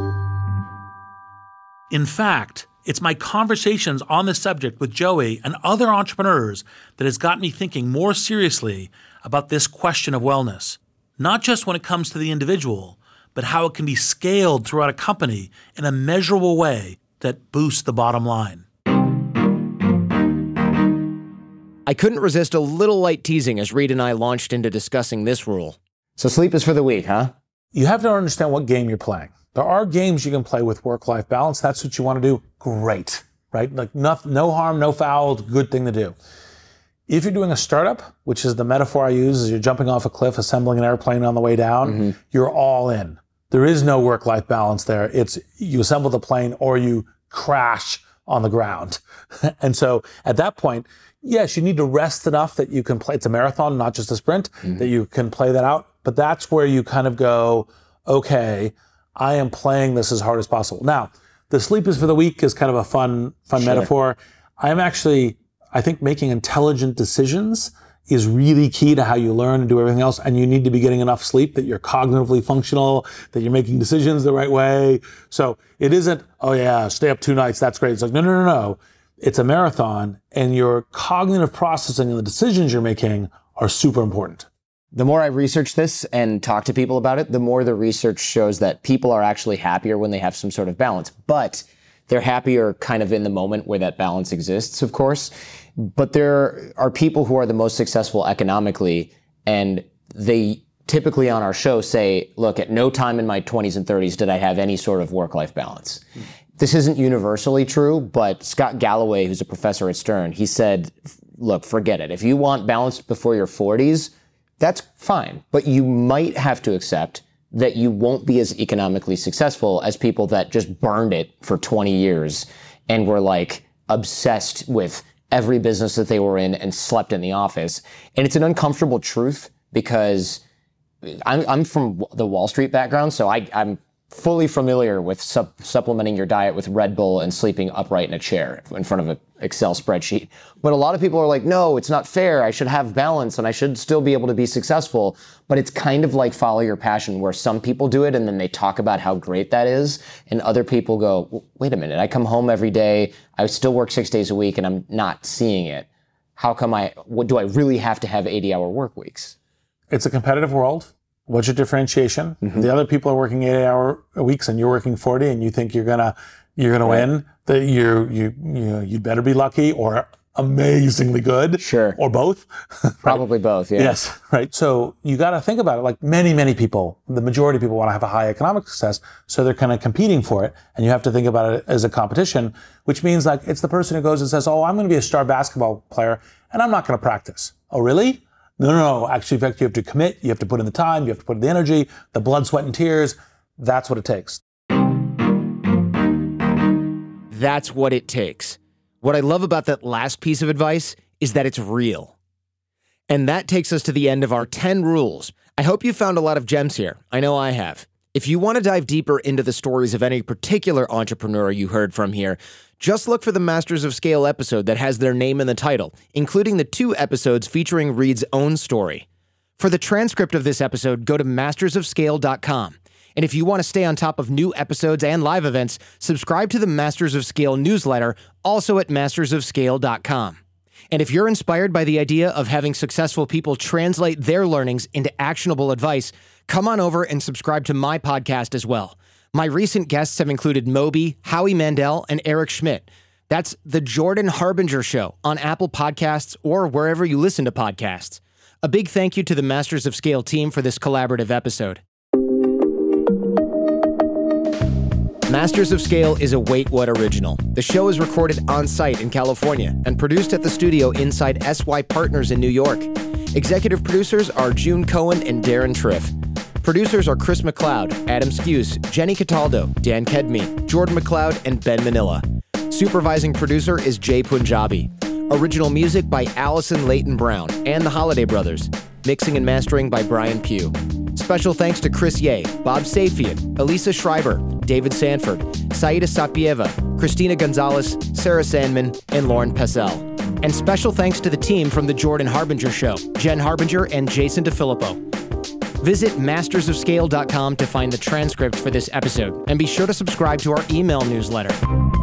In fact, it's my conversations on this subject with Joey and other entrepreneurs that has got me thinking more seriously about this question of wellness, not just when it comes to the individual, but how it can be scaled throughout a company in a measurable way that boosts the bottom line. I couldn't resist a little light teasing as Reed and I launched into discussing this rule. So sleep is for the weak, huh? You have to understand what game you're playing. There are games you can play with work-life balance. That's what you want to do. Great, right? Like no harm, no foul, good thing to do. If you're doing a startup, which is the metaphor I use, is you're jumping off a cliff, assembling an airplane on the way down, you're all in. There is no work-life balance there. It's you assemble the plane or you crash on the ground. And so at that point, yes, you need to rest enough that you can play. It's a marathon, not just a sprint, that you can play that out. But that's where you kind of go, okay, I am playing this as hard as possible. Now, the sleep is for the weak is kind of a fun metaphor. I'm actually, I think making intelligent decisions is really key to how you learn and do everything else. And you need to be getting enough sleep that you're cognitively functional, that you're making decisions the right way. So it isn't, oh yeah, stay up 2 nights, that's great. It's like, no. It's a marathon, and your cognitive processing and the decisions you're making are super important. The more I research this and talk to people about it, the more the research shows that people are actually happier when they have some sort of balance. But they're happier kind of in the moment where that balance exists, of course. But there are people who are the most successful economically, and they typically on our show say, look, at no time in my 20s and 30s did I have any sort of work-life balance. This isn't universally true, but Scott Galloway, who's a professor at Stern, he said, look, forget it. If you want balance before your 40s, that's fine. But you might have to accept that you won't be as economically successful as people that just burned it for 20 years and were like obsessed with every business that they were in and slept in the office. And it's an uncomfortable truth because I'm from the Wall Street background, so I'm fully familiar with supplementing your diet with Red Bull and sleeping upright in a chair in front of an Excel spreadsheet. But a lot of people are like, no, it's not fair. I should have balance and I should still be able to be successful. But it's kind of like follow your passion, where some people do it and then they talk about how great that is. And other people go, wait a minute, I come home every day. I still work 6 days a week and I'm not seeing it. How come do I really have to have 80-hour work weeks? It's a competitive world. What's your differentiation? The other people are working 8-hour weeks and you're working 40 and you think you're gonna win, that you'd better be lucky, or amazingly good. Sure. Or both. Probably both, yeah. Yes, right. So you got to think about it. Like many people, the majority of people want to have a high economic success, so they're kind of competing for it. And you have to think about it as a competition, which means like it's the person who goes and says, oh, I'm going to be a star basketball player and I'm not going to practice. Oh, really? No. Actually, in fact, you have to commit. You have to put in the time. You have to put in the energy, the blood, sweat, and tears. That's what it takes. That's what it takes. What I love about that last piece of advice is that it's real. And that takes us to the end of our 10 rules. I hope you found a lot of gems here. I know I have. If you want to dive deeper into the stories of any particular entrepreneur you heard from here, just look for the Masters of Scale episode that has their name in the title, including the 2 episodes featuring Reed's own story. For the transcript of this episode, go to mastersofscale.com. And if you want to stay on top of new episodes and live events, subscribe to the Masters of Scale newsletter, also at mastersofscale.com. And if you're inspired by the idea of having successful people translate their learnings into actionable advice, come on over and subscribe to my podcast as well. My recent guests have included Moby, Howie Mandel, and Eric Schmidt. That's The Jordan Harbinger Show on Apple Podcasts or wherever you listen to podcasts. A big thank you to the Masters of Scale team for this collaborative episode. Masters of Scale is a Wait What original. The show is recorded on-site in California and produced at the studio inside SY Partners in New York. Executive producers are June Cohen and Darren Triff. Producers are Chris McLeod, Adam Skuse, Jenny Cataldo, Dan Kedmi, Jordan McLeod, and Ben Manila. Supervising producer is Jay Punjabi. Original music by Allison Leighton Brown and the Holiday Brothers. Mixing and mastering by Brian Pugh. Special thanks to Chris Ye, Bob Safian, Elisa Schreiber, David Sanford, Saida Sapieva, Christina Gonzalez, Sarah Sandman, and Lauren Pessell. And special thanks to the team from The Jordan Harbinger Show, Jen Harbinger and Jason DeFilippo. Visit mastersofscale.com to find the transcript for this episode, and be sure to subscribe to our email newsletter.